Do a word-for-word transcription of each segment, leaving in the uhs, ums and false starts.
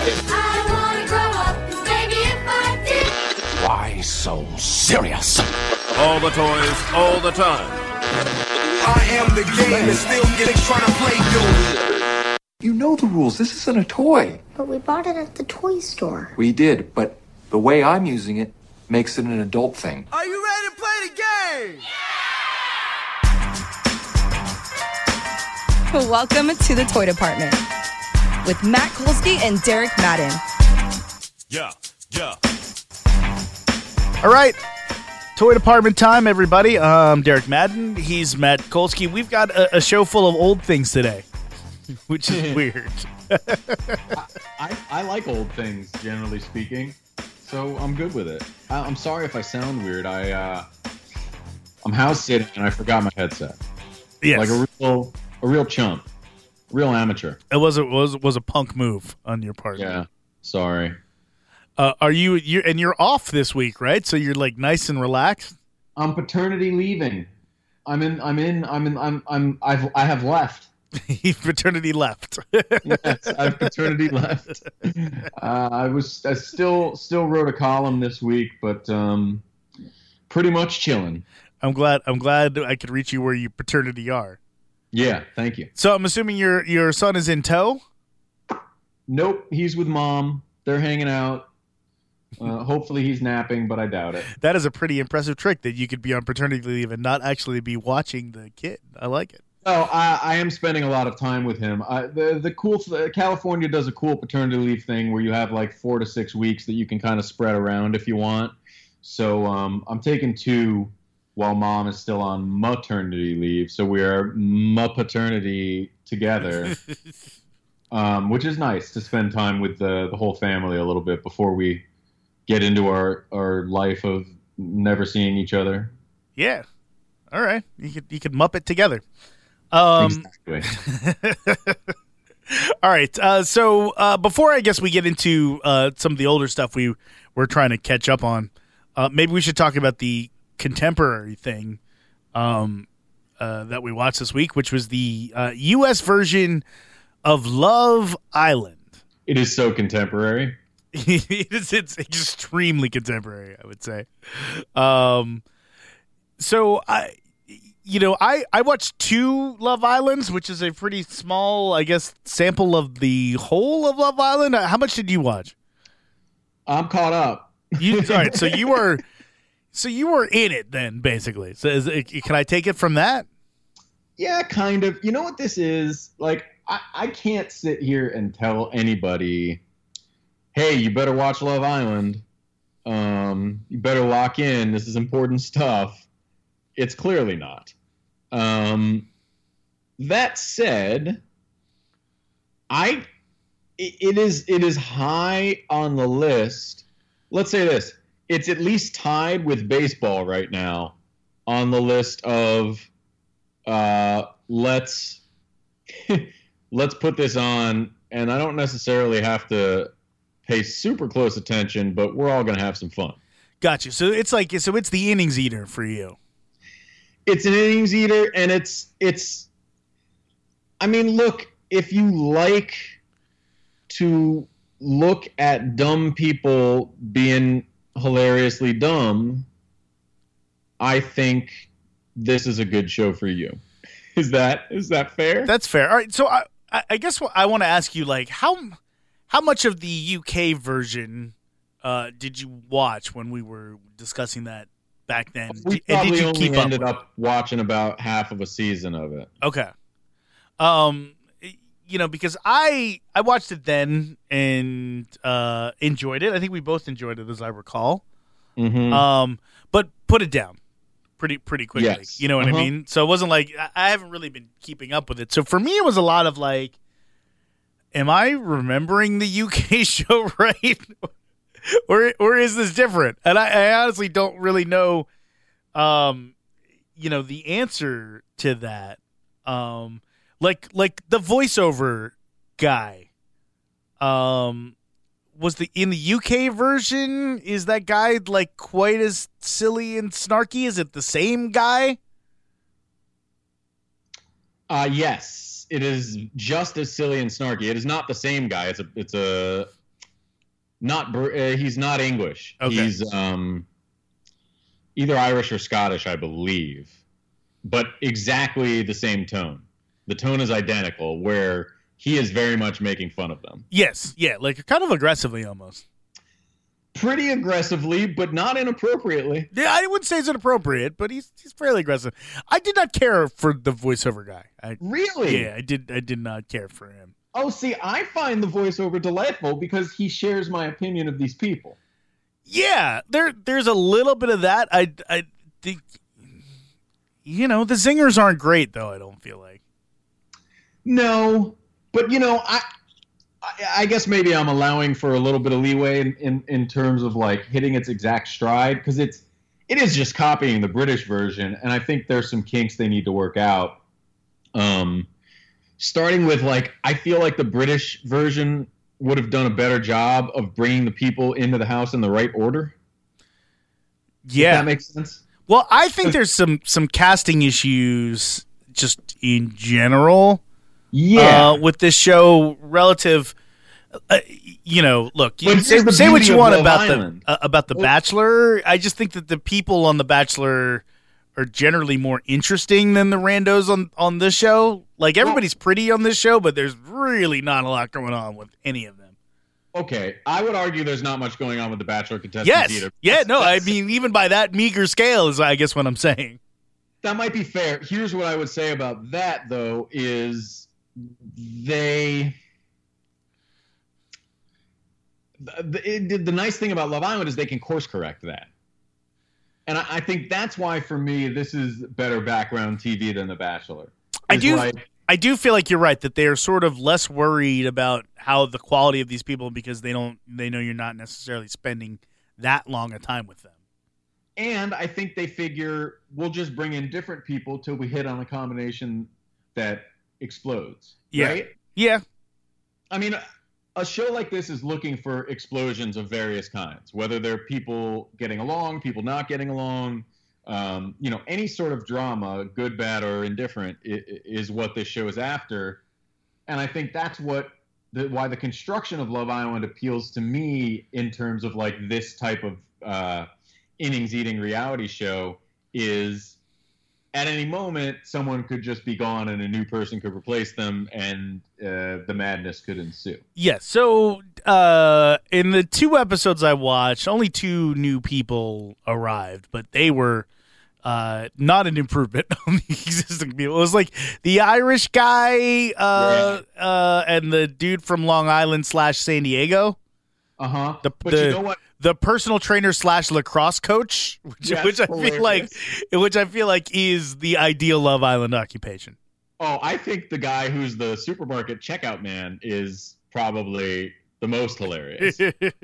I wanna grow up, 'cause maybe if I did. Why so serious? All the toys, all the time. I am the game and still getting trying to play you. You know the rules. This isn't a toy. But we bought it at the toy store. We did, but the way I'm using it makes it an adult thing. Are you ready to play the game? Welcome to the Toy Department with Matt Kolsky and Derek Madden. Yeah, yeah. All right. Toy Department time, everybody. Um, Derek Madden. He's Matt Kolsky. We've got a, a show full of old things today, which is weird. I, I, I like old things, generally speaking, so I'm good with it. I, I'm sorry if I sound weird. I, uh, I'm house sitting and I forgot my headset. Yes. Like a real, a real chump, real amateur. It was a, was was a punk move on your part. Yeah. Sorry. Uh, are you you and you're off this week, right? So you're like nice and relaxed. I'm paternity leaving. I'm in. I'm in. I'm in. I'm. I'm. I've. I have left. Paternity left. Yes, I've paternity left. Uh, I was. I still. Still wrote a column this week, but um, pretty much chilling. I'm glad. I'm glad I could reach you where you paternity are. Yeah. Thank you. So I'm assuming your your son is in tow. Nope. He's with mom. They're hanging out. Uh, hopefully he's napping, but I doubt it. That is a pretty impressive trick that you could be on paternity leave and not actually be watching the kid. I like it. Oh, I, I am spending a lot of time with him. I, the the cool California does a cool paternity leave thing where you have like four to six weeks that you can kind of spread around if you want. So um, I'm taking two while mom is still on maternity leave. So we are ma-paternity together, um, which is nice to spend time with the the whole family a little bit before we get into our, our life of never seeing each other. Yeah. All right. You could you could muppet together. Um, exactly. All right. Uh, so uh, before I guess we get into uh, some of the older stuff we we're trying to catch up on, uh, maybe we should talk about the contemporary thing um, uh, that we watched this week, which was the uh, U S version of Love Island. It is so contemporary. it's, it's extremely contemporary, I would say. Um, so I, you know, I, I watched two Love Islands, which is a pretty small, I guess, sample of the whole of Love Island. How much did you watch? I'm caught up. You, all right, so you were, so you were in it then, basically. So is it, can I take it from that? Yeah, kind of. You know what this is? Like, I, I can't sit here and tell anybody, hey, you better watch Love Island. Um, you better lock in. This is important stuff. It's clearly not. Um, that said, I it, it is it is high on the list. Let's say this: it's at least tied with baseball right now on the list of uh, let's let's put this on. And I don't necessarily have to pay super close attention, but we're all going to have some fun. Gotcha. So it's like, so it's the innings eater for you. It's an innings eater, and it's, it's, I mean, look, if you like to look at dumb people being hilariously dumb, I think this is a good show for you. Is that, is that fair? That's fair. All right. So I, I guess what I want to ask you, like, how, How much of the U K version uh, did you watch when we were discussing that back then? We and probably did you only keep ended up, up watching about half of a season of it. Okay. Um, you know, because I I watched it then and uh, enjoyed it. I think we both enjoyed it, as I recall. Mm-hmm. Um, but put it down pretty pretty quickly. Yes. You know what Uh-huh. I mean? So it wasn't like I, I haven't really been keeping up with it. So for me, it was a lot of like, am I remembering the U K show right? or or is this different? And I, I honestly don't really know, um, you know, the answer to that. Um, like like the voiceover guy, um, was the in the U K version? Is that guy like quite as silly and snarky? Is it the same guy? Uh, yes, it is just as silly and snarky. It is not the same guy. It's a, it's a, not Br- uh, he's not English. Okay. He's um, either Irish or Scottish, I believe, but exactly the same tone. The tone is identical, where he is very much making fun of them. Yes, yeah, like kind of aggressively almost. Pretty aggressively, but not inappropriately. Yeah, I wouldn't say it's inappropriate, but he's he's fairly aggressive. I did not care for the voiceover guy. I, Really? Yeah, I did. I did not care for him. Oh, see, I find the voiceover delightful because he shares my opinion of these people. Yeah, there there's a little bit of that. I I think, you know, the zingers aren't great though. I don't feel like. No, but you know, I, I, I guess maybe I'm allowing for a little bit of leeway in, in, in terms of like hitting its exact stride, because it's it is just copying the British version, and I think there's some kinks they need to work out. Um, starting with like, I feel like the British version would have done a better job of bringing the people into the house in the right order. Yeah, If that makes sense. Well, I think there's some some casting issues just in general. Yeah, uh, with this show relative, uh, you know, look, you But say, here's the say what beauty you of want Love about Island. the uh, about the Bachelor. I just think that the people on the Bachelor are generally more interesting than the randos on on this show. Like everybody's pretty on this show, but there's really not a lot going on with any of them. okay. I would argue there's not much going on with the Bachelor contestants Yes, either. yeah, no, I That's- mean even by that meager scale is I guess what I'm saying. That might be fair. Here's what I would say about that, though, is they the, it, the nice thing about Love Island is they can course correct that, and I, I think that's why for me this is better background T V than The Bachelor. I It's do like- I do feel like you're right that they are sort of less worried about how the quality of these people because they don't they know you're not necessarily spending that long a time with them. and I think they figure we'll just bring in different people till we hit on a combination that explodes. Yeah. Right? Yeah. I mean, a show like this is looking for explosions of various kinds, whether they're people getting along, people not getting along, um, you know, any sort of drama, good, bad, or indifferent, i- i- is what this show is after. And I think that's what the, why the construction of Love Island appeals to me in terms of like this type of uh, innings-eating reality show is at any moment, someone could just be gone and a new person could replace them, and uh, the madness could ensue. Yes. So uh, in the two episodes I watched, only two new people arrived, but they were uh, not an improvement on the existing people. It was like the Irish guy uh, uh, and the dude from Long Island slash San Diego. Uh-huh. The, But the, you know what? The personal trainer slash lacrosse coach, which, Yes, which I feel like, which I feel like is the ideal Love Island occupation. Oh, I think the guy who's the supermarket checkout man is probably the most hilarious.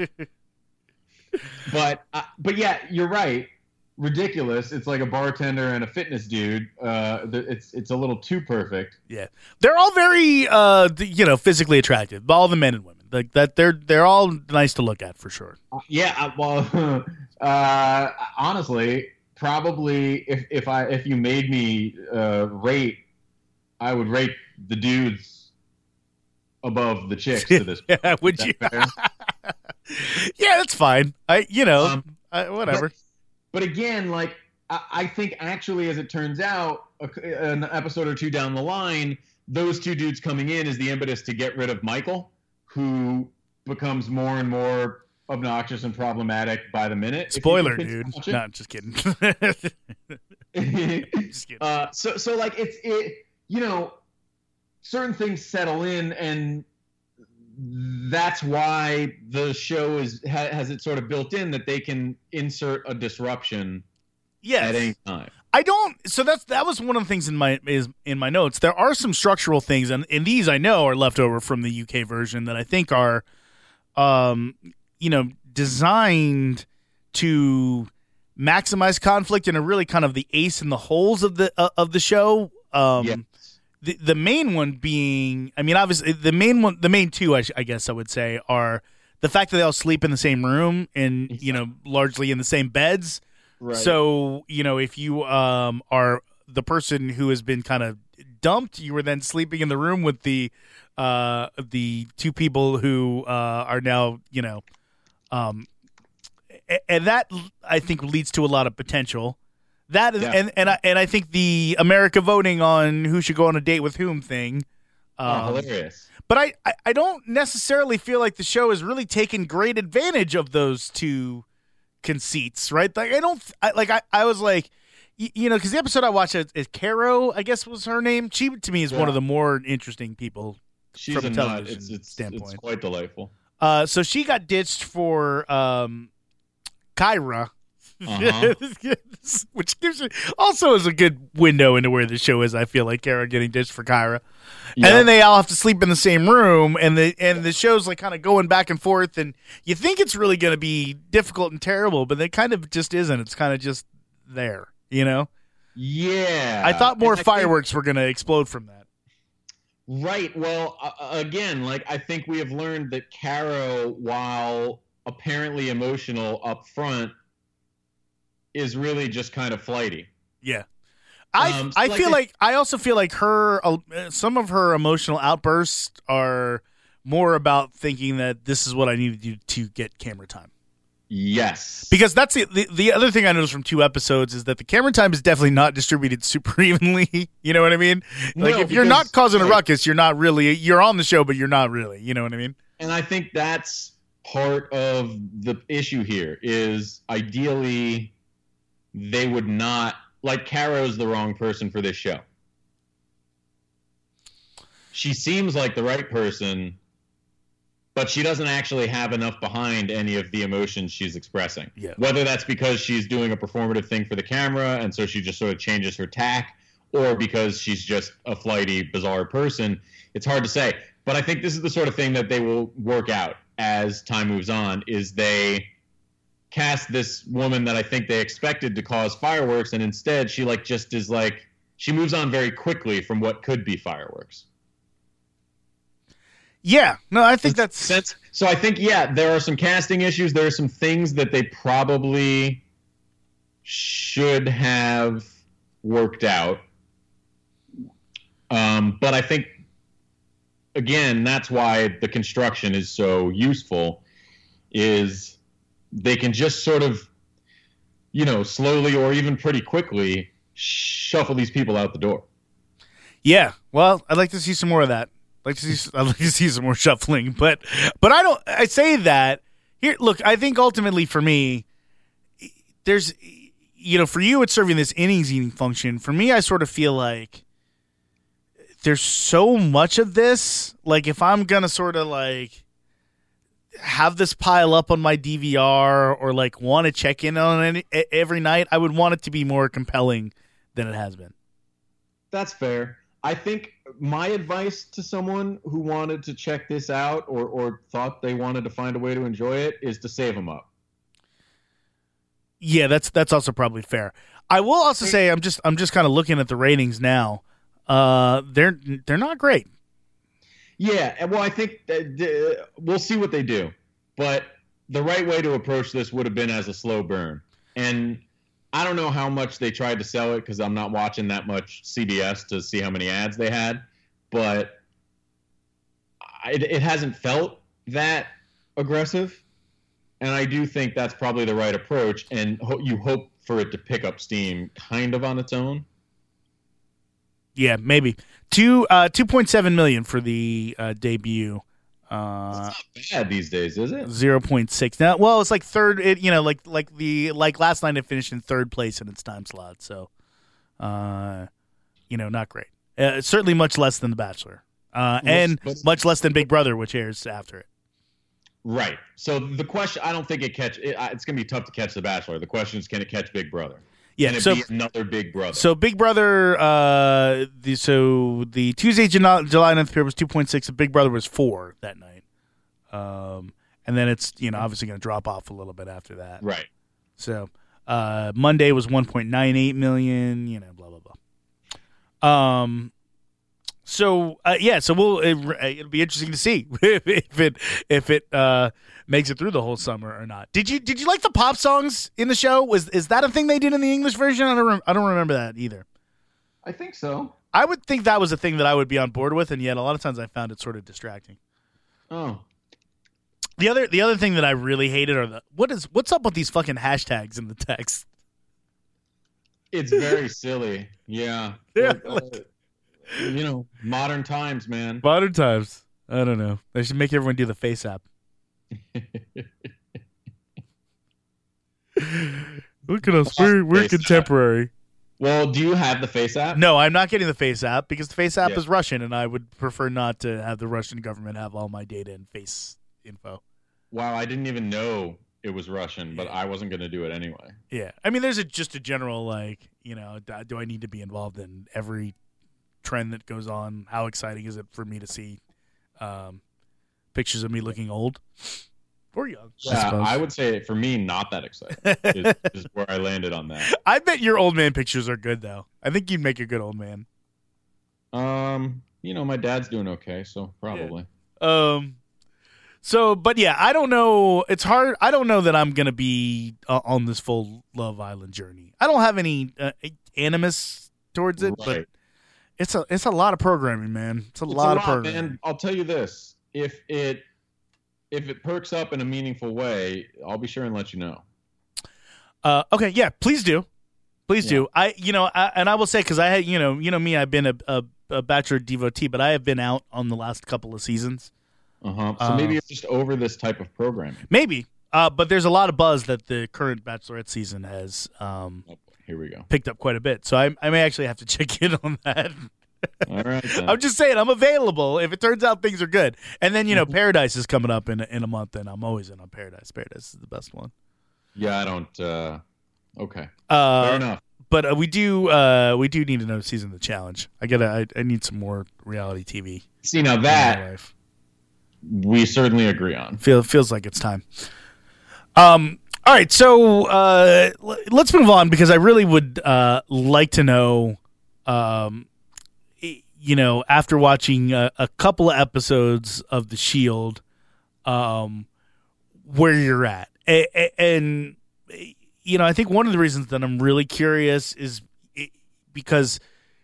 but uh, but yeah, you're right. Ridiculous. It's like a bartender and a fitness dude. Uh, th- it's it's a little too perfect. Yeah, they're all very, uh, th- you know, physically attractive. All the men and women, like that. They're they're all nice to look at for sure. Uh, yeah. uh, Well, uh, honestly, probably if if I if you made me uh, rate, I would rate the dudes above the chicks to this. Yeah, would Is you? that fair? Yeah, that's fine. I, you know, Um, I, whatever. But, but again, like I, I think actually, as it turns out, a, an episode or two down the line, those two dudes coming in is the impetus to get rid of Michael, who becomes more and more obnoxious and problematic by the minute. if you Spoiler, can dude. watch it. Not just kidding. Just kidding. uh, so, so like it's it, you know, certain things settle in, and that's why the show is ha, has it sort of built in that they can insert a disruption Yes. at any time. I don't. So that's that was one of the things in my is in my notes. There are some structural things, and, and these I know are left over from the U K version that I think are, um, you know, designed to maximize conflict and are really kind of the ace in the holes of the uh, of the show. Um, Yes. The the main one being, I mean, obviously the main one, the main two, I, sh- I guess I would say, are the fact that they all sleep in the same room and you know largely in the same beds. Right. So, you know, if you um, are the person who has been kind of dumped, you were then sleeping in the room with the uh, the two people who uh, are now, you know, Um, a- and that I think leads to a lot of potential. That Yeah. and and I, and I think the America voting on who should go on a date with whom thing. Oh, Um, hilarious. But I, I, I don't necessarily feel like the show has really taken great advantage of those two conceits, right? Like I don't I, like I, I was like, you, you know, because the episode I watched is, is Caro, I guess was her name. She to me is Yeah. one of the more interesting people She's from a a nut. television It's, it's, standpoint. it's quite delightful. Uh, so she got ditched for um, Kyra. Uh-huh. Which gives you also is a good window into where the show is. I feel like Kara getting ditched for Kyra, Yeah. and then they all have to sleep in the same room, and the and the show's like kind of going back and forth, and you think it's really going to be difficult and terrible, but it kind of just isn't. It's kind of just there, you know. Yeah. I thought more And I think- fireworks were going to explode from that. Right. Well, uh, again, like I think we have learned that Caro, while apparently emotional up front, is really just kind of flighty. Yeah. I Um, so I like feel they- like I also feel like her uh, some of her emotional outbursts are more about thinking that this is what I need to do to get camera time. Yes. Because that's the, the the other thing I noticed from two episodes is that the camera time is definitely not distributed super evenly. You know what I mean? Like No, if you're because- not causing a right. ruckus, you're not really you're on the show, but you're not really. You know what I mean? And I think that's part of the issue here is ideally they would not like Caro's the wrong person for this show. She seems like the right person, but she doesn't actually have enough behind any of the emotions she's expressing. Yeah. Whether that's because she's doing a performative thing for the camera and so she just sort of changes her tack, or because she's just a flighty, bizarre person, it's hard to say. But I think this is the sort of thing that they will work out as time moves on, is they cast this woman that I think they expected to cause fireworks, and instead she like just is like, she moves on very quickly from what could be fireworks. Yeah. No, I think that's Sense. So I think, yeah, there are some casting issues. There are some things that they probably should have worked out. Um, but I think, again, that's why the construction is so useful, is they can just sort of, you know, slowly or even pretty quickly shuffle these people out the door. Yeah, well, I'd like to see some more of that. I'd like to see, I'd like to see some more shuffling, but but I don't. I say that here. Look, I think ultimately for me, there's, you know, for you it's serving this innings eating function. For me, I sort of feel like there's so much of this. Like if I'm gonna sort of like have this pile up on my D V R or like want to check in on it every night, I would want it to be more compelling than it has been. That's fair. I think my advice to someone who wanted to check this out or, or thought they wanted to find a way to enjoy it is to save them up. Yeah, that's that's also probably fair. I will also say I'm just I'm just kind of looking at the ratings now. Uh, they're they're not great. Yeah, and well, I think that, uh, we'll see what they do. But the right way to approach this would have been as a slow burn. And I don't know how much they tried to sell it because I'm not watching that much C B S to see how many ads they had. But it, it hasn't felt that aggressive. And I do think that's probably the right approach. And ho- you hope for it to pick up steam kind of on its own. Yeah, maybe two uh two point seven million for the uh, debut. Uh, It's not bad these days, is it? zero point six. Now, well, it's like third. It, you know, like like the like last night it finished in third place in its time slot. So, uh, you know, not great. Uh, certainly much less than The Bachelor, uh, and but- much less than Big Brother, which airs after it. Right. So the question, I don't think it catch. It, it's going to be tough to catch The Bachelor. The question is, can it catch Big Brother? Yeah. Can it So be another Big Brother? So Big Brother, uh, the so the Tuesday, July July ninth period was two point six. Big Brother was four that night. Um, and then it's, you know, obviously going to drop off a little bit after that. right. So uh, Monday was one point nine eight million, you know, blah, blah, blah. Um, so, uh, yeah, so we'll, it, it'll be interesting to see if it, if it uh, makes it through the whole summer or not. Did you, did you like the pop songs in the show? Was, is that a thing they did in the English version? I don't, rem- I don't remember that either. I think so. I would think that was a thing that I would be on board with, and yet a lot of times I found it sort of distracting. Oh. The other the other thing that I really hated are the what is what's up with these fucking hashtags in the text? It's very silly. Yeah. Yeah, Uh, you know, modern times, man. Modern times. I don't know. They should make everyone do the face app. Look at us. We're we're Face contemporary. Well, do you have the Face app? No, I'm not getting the face app because the face app Yeah. is Russian, and I would prefer not to have the Russian government have all my data and face info. Wow, I didn't even know it was Russian, but Yeah. I wasn't going to do it anyway. Yeah, I mean, there's a, just a general like, you know, do, do I need to be involved in every trend that goes on? How exciting is it for me to see um, pictures of me looking old or young? I Yeah, suppose. I would say for me, not that exciting is, is where I landed on that. I bet your old man pictures are good though. I think you'd make a good old man. Um, you know, my dad's doing okay, so probably. Um. So, but yeah, I don't know. It's hard. I don't know that I'm gonna be uh, on this full Love Island journey. I don't have any uh, animus towards it, but Right. it's a it's a lot of programming, man. It's a It's lot a of lot, programming. man. I'll tell you this: if it if it perks up in a meaningful way, I'll be sure and let you know. Uh, okay, yeah, please do, please Yeah. do. I, you know, I, and I will say because I had, you know, you know me, I've been a, a, a Bachelor devotee, but I have been out on the last couple of seasons. Uh huh. So Uh, maybe you're just over this type of programming. Maybe, uh, but there's a lot of buzz that the current Bachelorette season has um, Oh, here we go. picked up quite a bit. So I, I may actually have to check in on that. All right. Then. I'm just saying I'm available if it turns out things are good. And then you Mm-hmm. know Paradise is coming up in a, in a month, and I'm always in on Paradise. Paradise is the best one. yeah, I don't. Uh, okay. Uh, Fair enough. But uh, we do uh, we do need another season of the challenge. I gotta I, I need some more reality T V See now in my that life. we certainly agree on. Feel feels like it's time. Um. All right, so uh, l- let's move on because I really would uh, like to know, um, y- you know, after watching a, a couple of episodes of The Shield, um, where you're at, a- a- and you know, I think one of the reasons that I'm really curious is i- because.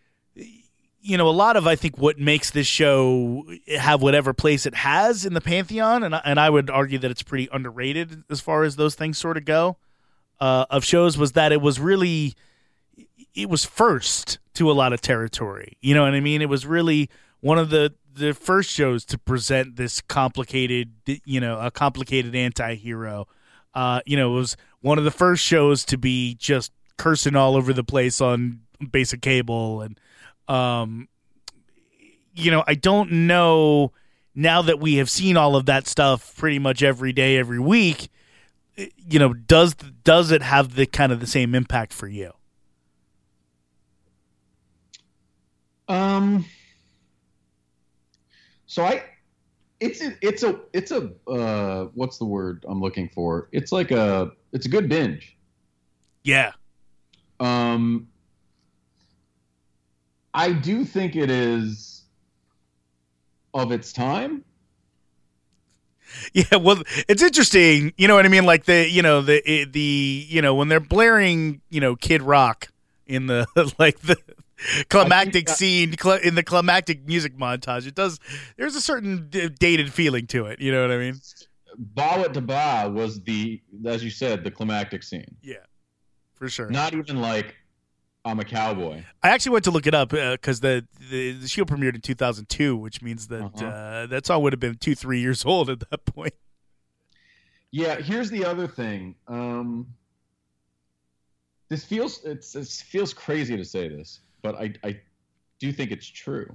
You know, a lot of I think what makes this show have whatever place it has in the pantheon, and I, and I would argue that it's pretty underrated as far as those things sort of go, uh, of shows was that it was really, it was first to a lot of territory. You know what I mean? It was really one of the, the first shows to present this complicated, you know, a complicated anti-hero. Uh, you know, it was one of the first shows to be just cursing all over the place on basic cable and, Um, you know, I don't know now that we have seen all of that stuff pretty much every day, every week, you know, does, does it have the kind of the same impact for you? Um. So I, it's a, it's a, it's a, uh, what's the word I'm looking for? It's like a, it's a good binge. Yeah. Um. I do think it is of its time. Yeah, well, it's interesting. You know what I mean? Like the, you know, the, the, you know, when they're blaring, you know, Kid Rock in the, like the climactic that- scene, cl- in the climactic music montage, it does, there's a certain d- dated feeling to it. You know what I mean? Ba It to Ba was the, as you said, the climactic scene. Yeah, for sure. Not even like I'm a cowboy. I actually went to look it up because the, the the Shield premiered in two thousand two, which means that Uh-huh. uh, that song would have been two, three years old at that point. Yeah, here's the other thing. Um, this feels it's it feels crazy to say this, but I I do think it's true.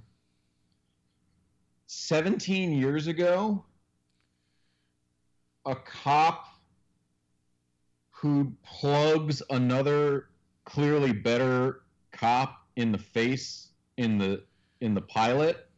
seventeen years ago, a cop who plugs another clearly better cop in the face in the in the pilot,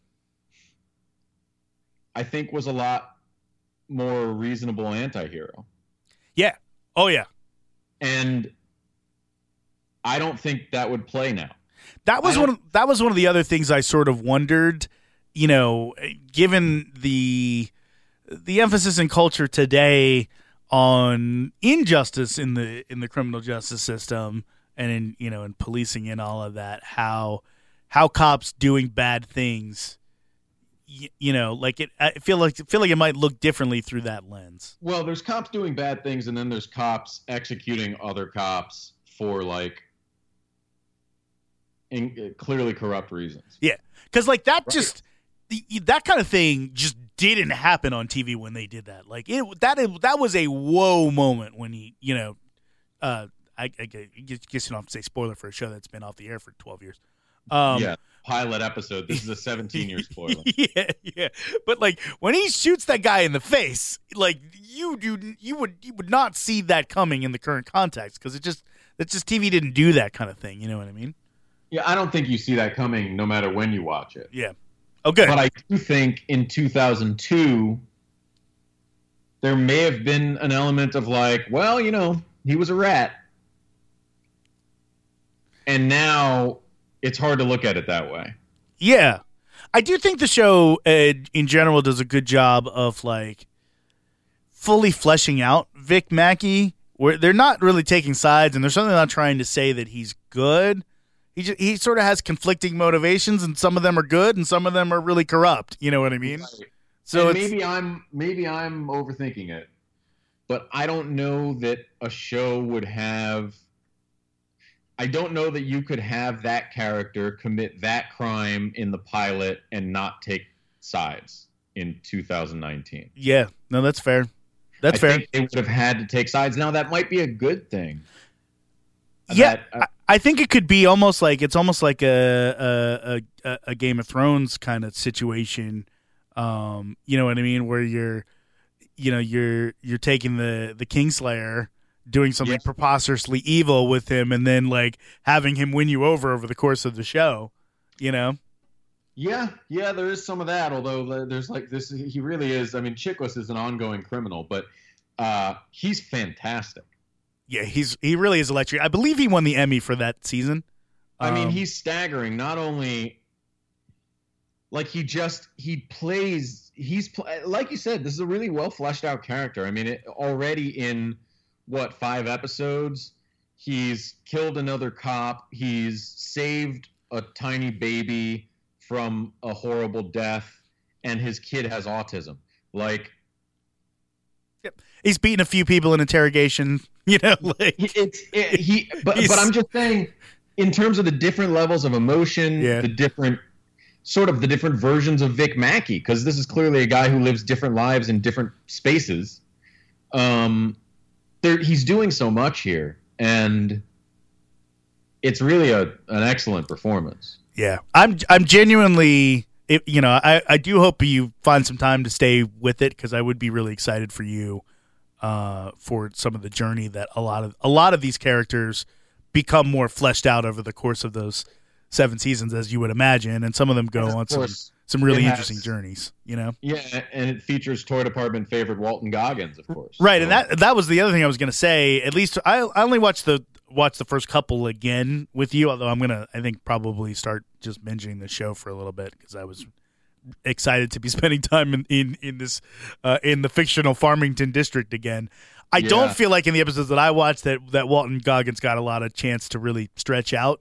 I think was a lot more reasonable anti-hero. Yeah. Oh yeah. And I don't think that would play now. That was I one. don't- Of, that was one of the other things I sort of wondered. You know, given the the emphasis in culture today on injustice in the in the criminal justice system and in you know in policing and all of that, how how cops doing bad things, y- you know, like it. I feel like feel like it might look differently through that lens. Well, there's cops doing bad things, and then there's cops executing other cops for like in, clearly corrupt reasons. Yeah, because like that Right. just that kind of thing just didn't happen on T V when they did that. Like it that that was a whoa moment when he, you know, uh, I, I guess you don't have to say spoiler for a show that's been off the air for twelve years. Um, yeah, pilot episode. This is a seventeen year spoiler. yeah, yeah. But like when he shoots that guy in the face, like you do, you would you would not see that coming in the current context because it just it's just T V didn't do that kind of thing. You know what I mean? Yeah, I don't think you see that coming, no matter when you watch it. Yeah. Okay. But I do think in two thousand two, there may have been an element of like, well, you know, he was a rat. And now it's hard to look at it that way. Yeah. I do think the show uh, in general does a good job of like fully fleshing out Vic Mackey, where they're not really taking sides and they're certainly not trying to say that he's good. He just, he sort of has conflicting motivations, and some of them are good and some of them are really corrupt. You know what I mean? Right. So And it's, maybe I'm maybe I'm overthinking it, but I don't know that a show would have. I don't know that you could have that character commit that crime in the pilot and not take sides in two thousand nineteen. yeah, no, that's fair. That's I fair. think they would have had to take sides. Now that might be a good thing. Yeah, That, uh, I, I think it could be almost like it's almost like a a, a, a Game of Thrones kind of situation. Um, you know what I mean? Where you're, you know, you're you're taking the the Kingslayer, doing something Yes. preposterously evil with him, and then like having him win you over over the course of the show. You know? Yeah, yeah, there is some of that. Although there's like this, he really is. I mean, Chiklis is an ongoing criminal, but uh, he's fantastic. Yeah, he's he really is electric. I believe he won the Emmy for that season. I mean, Um, he's staggering. Not only, like he just he plays. He's pl- like you said. This is a really well fleshed out character. I mean, it, already in what five episodes, he's killed another cop. He's saved a tiny baby from a horrible death, and his kid has autism. Like he's beaten a few people in interrogation. You know, like it's it, he. But He's- but I'm just saying, in terms of the different levels of emotion, Yeah. the different sort of the different versions of Vic Mackey, because this is clearly a guy who lives different lives in different spaces. Um, there he's doing so much here, and it's really a an excellent performance. yeah, I'm I'm genuinely, it, you know, I I do hope you find some time to stay with it because I would be really excited for you, uh, for some of the journey that a lot of a lot of these characters become more fleshed out over the course of those seven seasons, as you would imagine, and some of them go And of on some course, some really it has- interesting journeys. You know. Yeah, and it features Toy Department favorite Walton Goggins, of course. Right, So- and that that was the other thing I was going to say. At least I I only watched the watched the first couple again with you, although I'm gonna I think probably start just binging the show for a little bit because I was excited to be spending time in in, in this uh, in the fictional Farmington district again. I Yeah. don't feel like in the episodes that I watched that that Walton Goggins got a lot of chance to really stretch out.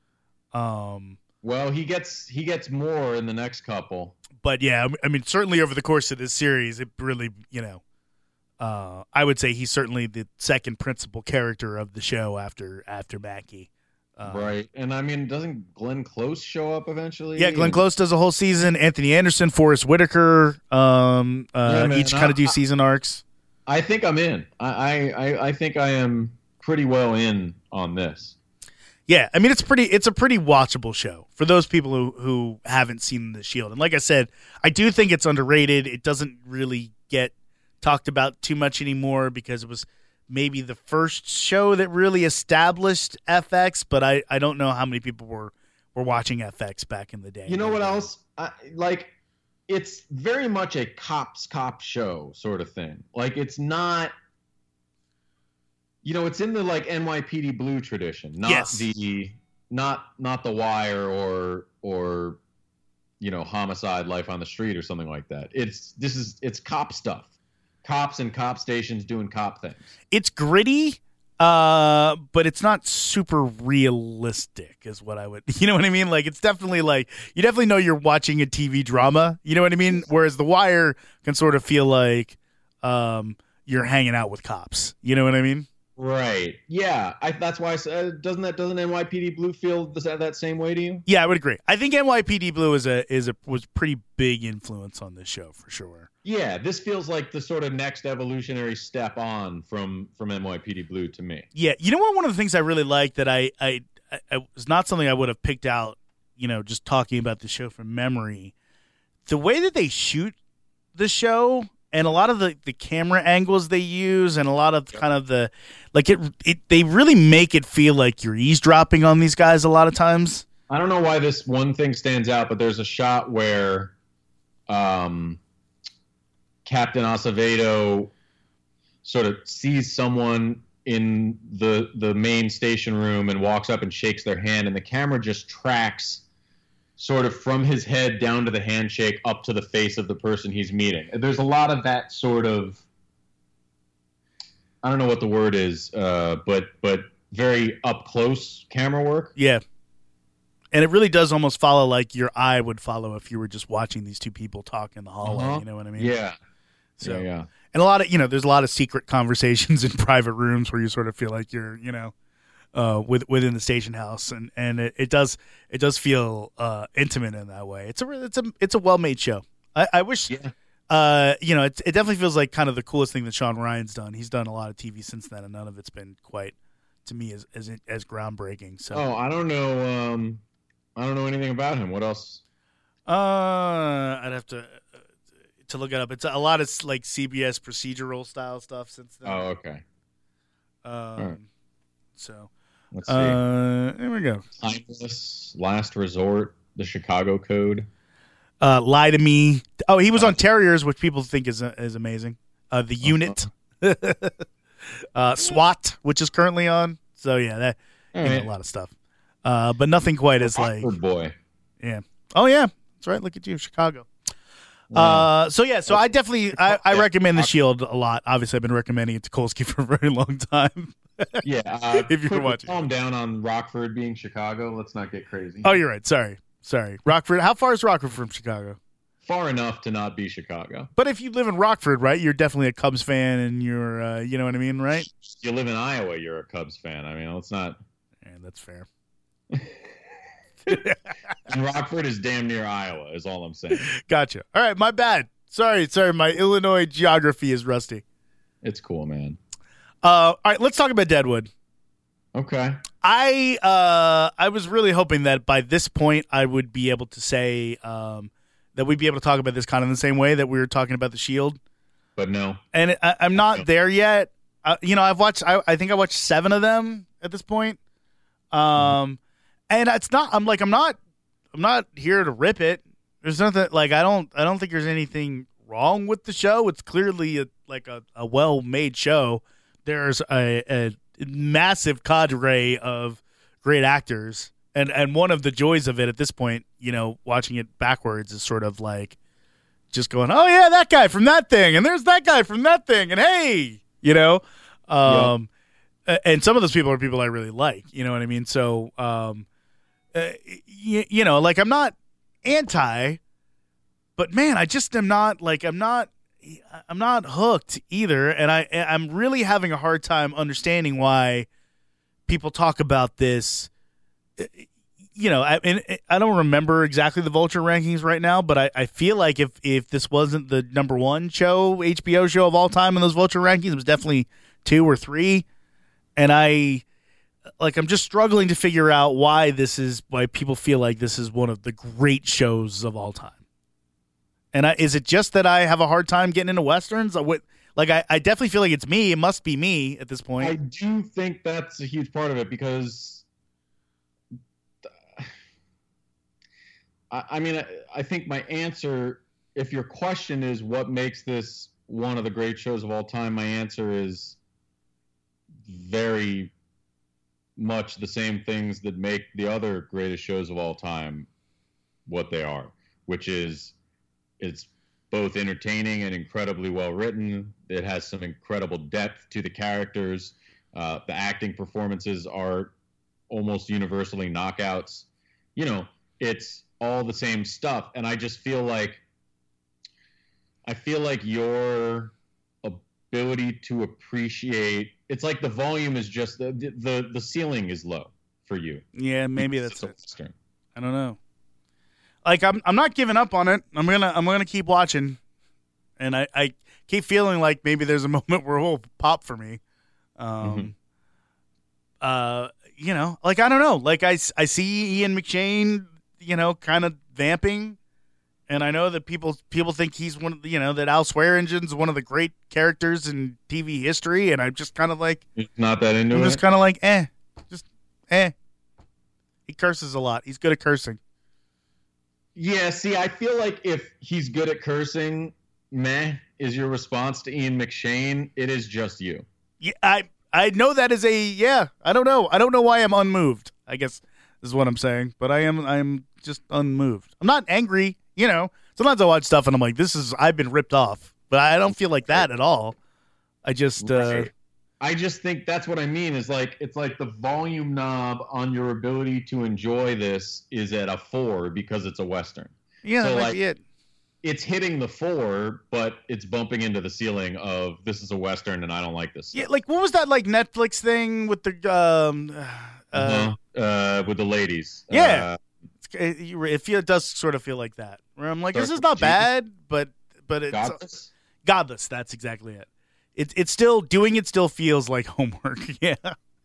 Um. Well, he gets he gets more in the next couple. But yeah, I mean, certainly over the course of this series, it really, you know, uh, I would say he's certainly the second principal character of the show after after Mackey. Uh, Right. And I mean, doesn't Glenn Close show up eventually? Yeah, Glenn And- Close does a whole season. Anthony Anderson, Forrest Whitaker, um, uh, Yeah, man, each kind I- of do I- season arcs. I think I'm in. I, I, I think I am pretty well in on this. Yeah, I mean it's pretty. It's a pretty watchable show for those people who who haven't seen The Shield. And like I said, I do think it's underrated. It doesn't really get talked about too much anymore because it was maybe the first show that really established F X. But I, I don't know how many people were were watching F X back in the day. You know what else? I, like, it's very much a cops cop show sort of thing. Like, it's not. You know, it's in the like N Y P D Blue tradition, not Yes. the not not The Wire or or you know Homicide, Life on the Street or something like that. It's this is it's cop stuff, cops and cop stations doing cop things. It's gritty. Uh, but it's not super realistic, is what I would. You know what I mean? Like it's definitely like you definitely know you're watching a T V drama. You know what I mean? Whereas The Wire can sort of feel like um you're hanging out with cops. You know what I mean? Right. Yeah. I, that's why I said, doesn't that doesn't N Y P D Blue feel does that, that same way to you? Yeah, I would agree. I think N Y P D Blue is a is a was pretty big influence on this show for sure. Yeah, this feels like the sort of next evolutionary step on from from N Y P D Blue to me. Yeah, you know what? One of the things I really like that I I, I, I was not something I would have picked out. You know, just talking about the show from memory, the way that they shoot the show. And a lot of the, the camera angles they use and a lot of kind of the like it it they really make it feel like you're eavesdropping on these guys a lot of times. I don't know why this one thing stands out, but there's a shot where um, Captain Acevedo sort of sees someone in the the main station room and walks up and shakes their hand, and the camera just tracks sort of from his head down to the handshake up to the face of the person he's meeting. There's a lot of that sort of, I don't know what the word is, uh, but but very up close camera work. Yeah. And it really does almost follow like your eye would follow if you were just watching these two people talk in the hallway. Uh-huh. You know what I mean? Yeah. So, yeah, yeah. And a lot of, you know, there's a lot of secret conversations in private rooms where you sort of feel like you're, you know, Uh, with, within the station house, and, and it, it does it does feel uh, intimate in that way. It's a it's a it's a well made show. I, I wish, yeah. uh, you know, it, it definitely feels like kind of the coolest thing that Sean Ryan's done. He's done a lot of T V since then, and none of it's been quite to me as as, as groundbreaking. So, oh, I don't know, um, I don't know anything about him. What else? Uh, I'd have to uh, to look it up. It's a lot of like C B S procedural style stuff since then. Oh, okay. Um, right. So. Let's see. Uh, there we go. Timeless, Last Resort, The Chicago Code. Uh, Lie to Me. Oh, he was on Terriers, which people think is uh, is amazing. Uh, the Unit. uh, SWAT, which is currently on. So yeah, that you know, right. a lot of stuff. Uh, but nothing quite as like. Rockford Boy. Yeah. Oh yeah, that's right. Look at you, Chicago. Uh, so yeah, so I definitely I, I recommend The Shield a lot. Obviously, I've been recommending it to Kolsky for a very long time. Yeah, uh, if you're watching, calm down on Rockford being Chicago. Let's not get crazy. Oh, you're right. Sorry, sorry. Rockford. How far is Rockford from Chicago? Far enough to not be Chicago. But if you live in Rockford, right, you're definitely a Cubs fan, and you're, uh, you know what I mean, right? You live in Iowa, you're a Cubs fan. I mean, let's not. Yeah, that's fair. And Rockford is damn near Iowa, is all I'm saying. Gotcha. All right, my bad. Sorry, sorry. My Illinois geography is rusty. It's cool, man. Uh, all right, let's talk about Deadwood. Okay. I uh, I was really hoping that by this point I would be able to say um, that we'd be able to talk about this kind of in the same way that we were talking about The Shield. But no. And I, I'm not No. there yet. Uh, you know, I've watched. I, I think I watched seven of them at this point. Um, mm-hmm. and it's not. I'm like, I'm not. I'm not here to rip it. There's nothing like I don't. I don't think there's anything wrong with the show. It's clearly a, like a, a well-made show. There's a, a massive cadre of great actors, and and one of the joys of it at this point, you know, watching it backwards is sort of like just going, oh yeah, that guy from that thing, and there's that guy from that thing, and hey, you know, um, yeah. and some of those people are people I really like, you know what I mean? So, um, uh, you, you know, like I'm not anti, but man, I just am not like I'm not. I'm not hooked either, and I I'm really having a hard time understanding why people talk about this. You know, I and I don't remember exactly the Vulture rankings right now, but I, I feel like if if this wasn't the number one show, H B O show of all time in those Vulture rankings, it was definitely two or three. And I like I'm just struggling to figure out why this is why people feel like this is one of the great shows of all time. And I, is it just that I have a hard time getting into Westerns? Or what, like, I, I definitely feel like it's me. It must be me at this point. I do think that's a huge part of it because, I, I mean, I, I think my answer, if your question is what makes this one of the great shows of all time, my answer is very much the same things that make the other greatest shows of all time what they are, which is it's both entertaining and incredibly well written. It has some incredible depth to the characters. Uh, the acting performances are almost universally knockouts. You know, it's all the same stuff. And I just feel like, I feel like your ability to appreciate, it's like the volume is just, the the, the ceiling is low for you. Yeah, maybe It's that's a it. Western. I don't know. Like I'm I'm not giving up on it. I'm gonna I'm gonna keep watching. And I, I keep feeling like maybe there's a moment where it will pop for me. Um Mm-hmm. uh you know, like I don't know. Like I, I see Ian McShane, you know, kind of vamping. And I know that people people think he's one of the, you know, that Al Swearengen's one of the great characters in T V history, and I'm just kind of like You're not that into I'm it? just kind of like, eh. Just eh. He curses a lot. He's good at cursing. Yeah, see, I feel like if he's good at cursing, meh, is your response to Ian McShane, it is just you. Yeah, I I know that is a yeah. I don't know. I don't know why I'm unmoved. I guess is what I'm saying. But I am I'm just unmoved. I'm not angry. You know, sometimes I watch stuff and I'm like, this is I've been ripped off. But I don't feel like that at all. I just uh, Right. I just think that's what I mean is like it's like the volume knob on your ability to enjoy this is at a four because it's a Western. yeah, So, that might like, be it. It's hitting the four, but it's bumping into the ceiling of this is a Western and I don't like this. Yeah, like what was that like Netflix thing with the um uh, uh uh, with the ladies. Yeah. Uh, it, it, feel, it does sort of feel like that. Where I'm like, this Dark is not Jesus? bad, but but it's Godless? godless. That's exactly it. It's it's still doing it. Still feels like homework. Yeah.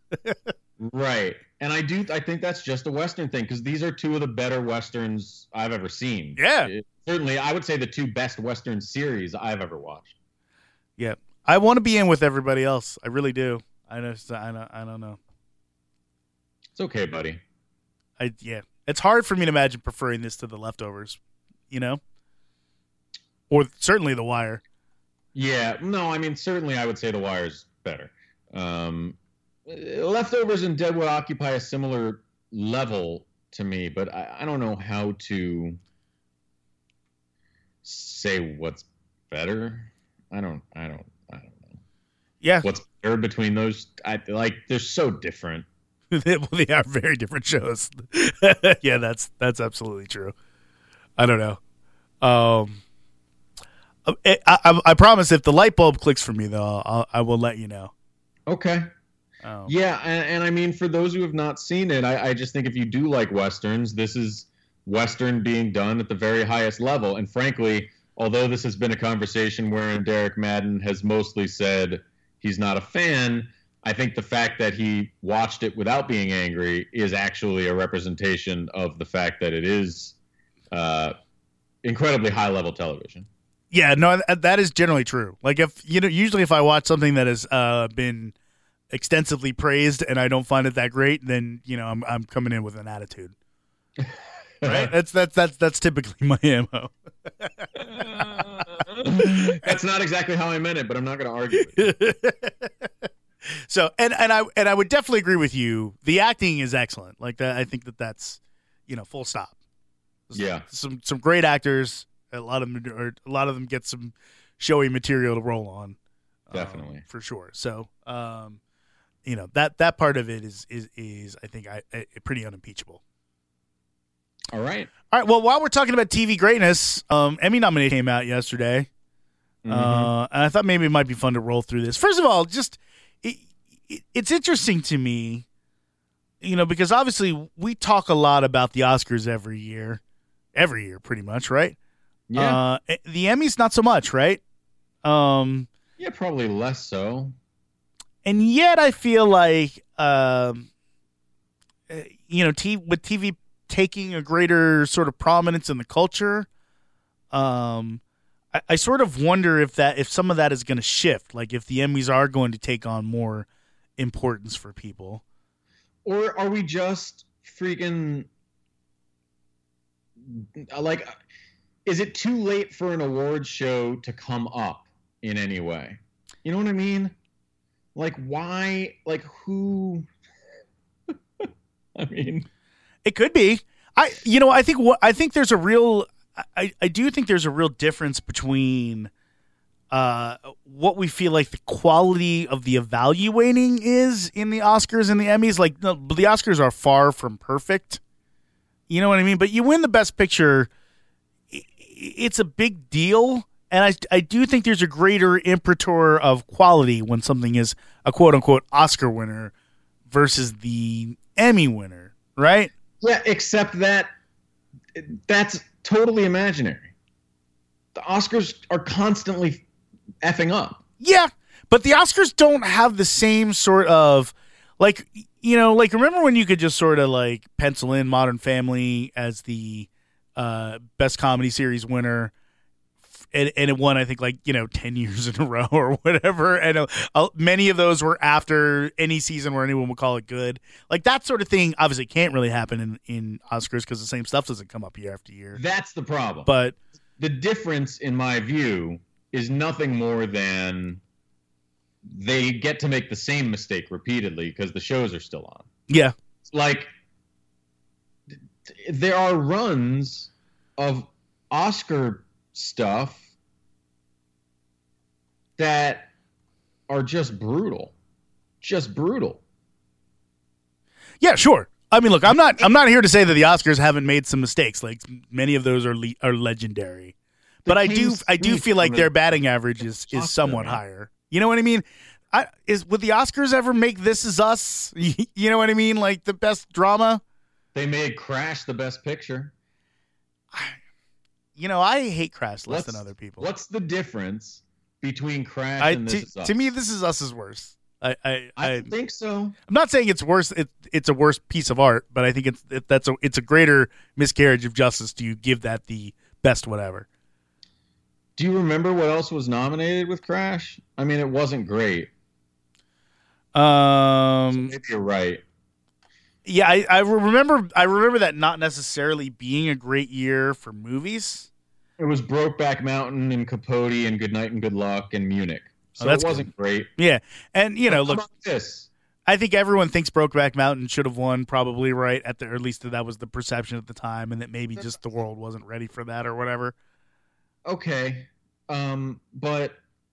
Right. And I do I think that's just a Western thing because these are two of the better Westerns I've ever seen. Yeah. It- certainly, I would say the two best Western series I've ever watched. Yeah. I want to be in with everybody else. I really do. I just I don't I don't know. It's okay, buddy. I yeah. It's hard for me to imagine preferring this to The Leftovers. You know. Or certainly The Wire. Yeah, no, I mean, certainly I would say The Wire's better. Um, Leftovers and Deadwood occupy a similar level to me, but I, I don't know how to say what's better. I don't, I don't, I don't know. Yeah. What's better between those? I like, they're so different. Well, they are very different shows. Yeah, that's that's absolutely true. I don't know. Um, I, I, I promise if the light bulb clicks for me, though, I'll, I will let you know. Okay. Um, Yeah, and, and I mean, for those who have not seen it, I, I just think if you do like Westerns, this is Western being done at the very highest level. And frankly, although this has been a conversation wherein Derek Madden has mostly said he's not a fan, I think the fact that he watched it without being angry is actually a representation of the fact that it is uh, incredibly high-level television. Yeah, no, th- that is generally true. Like if you know, usually if I watch something that has uh, been extensively praised and I don't find it that great, then you know I'm I'm coming in with an attitude. Right? That's that's that's that's typically my M O. That's not exactly how I meant it, but I'm not going to argue with you. So and and I and I would definitely agree with you. The acting is excellent. Like that, I think that that's you know full stop. Yeah. Some some great actors. A lot of them, or a lot of them get some showy material to roll on. Definitely. um, for sure. So, um, you know that that part of it is is is I think I, I pretty unimpeachable. All right. All right. Well, while we're talking about T V greatness, um, Emmy nomination came out yesterday, Mm-hmm. uh, and I thought maybe it might be fun to roll through this. First of all, just it, it, it's interesting to me, you know, because obviously we talk a lot about the Oscars every year, every year, pretty much, right? Yeah. Uh, the Emmys, not so much, right? Um, Yeah, probably less so. and yet I feel like, um, uh, you know, t- with T V taking a greater sort of prominence in the culture, um, I, I sort of wonder if that if some of that is going to shift, like if the Emmys are going to take on more importance for people. Or are we just freaking like is it too late for an award show to come up in any way? You know what I mean? Like why like who I mean It could be. I you know I think what I think there's a real I, I do think there's a real difference between uh, what we feel like the quality of the evaluating is in the Oscars and the Emmys. Like the, the Oscars are far from perfect. You know what I mean? But you win the Best Picture, it's a big deal. And I, I do think there's a greater imprimatur of quality when something is a quote-unquote Oscar winner versus the Emmy winner, right? Yeah, except that that's totally imaginary. The Oscars are constantly effing up. Yeah, but the Oscars don't have the same sort of, like, you know, like, remember when you could just sort of, like, pencil in Modern Family as the uh, Best Comedy Series winner, and, and it won, I think, like, you know, ten years in a row or whatever, and uh, uh, many of those were after any season where anyone would call it good. Like, that sort of thing obviously can't really happen in, in Oscars because the same stuff doesn't come up year after year. That's the problem. But the difference, in my view, is nothing more than they get to make the same mistake repeatedly because the shows are still on. Yeah. Like, there are runs of Oscar stuff that are just brutal. Just brutal. Yeah, sure. I mean, look, I'm not I'm not here to say that the Oscars haven't made some mistakes. Like, many of those are le- are legendary. The But I do King's I do Speech feel like from their the- batting average is, is Oscar, somewhat man. higher. You know what I mean? I, is would the Oscars ever make This Is Us? You know what I mean? Like the best drama? They made Crash the best picture. You know, I hate Crash less What's- than other people. What's the difference between Crash I, and This to, Is Us? to me, This Is Us is worse. I, I, I I don't think so. I'm not saying it's worse. It, it's a worse piece of art, but I think it's it, that's a it's a greater miscarriage of justice to give that the best whatever. Do you remember what else was nominated with Crash? I mean, it wasn't great. Um, Maybe you're right. yeah, I, I remember I remember that not necessarily being a great year for movies. It was Brokeback Mountain and Capote and Good Night and Good Luck and Munich. So Oh, that's it wasn't great. Yeah, and you know, How look, about this? I think everyone thinks Brokeback Mountain should have won, probably right at the, or at least that was the perception at the time, and that maybe just the world wasn't ready for that or whatever. Okay, um, but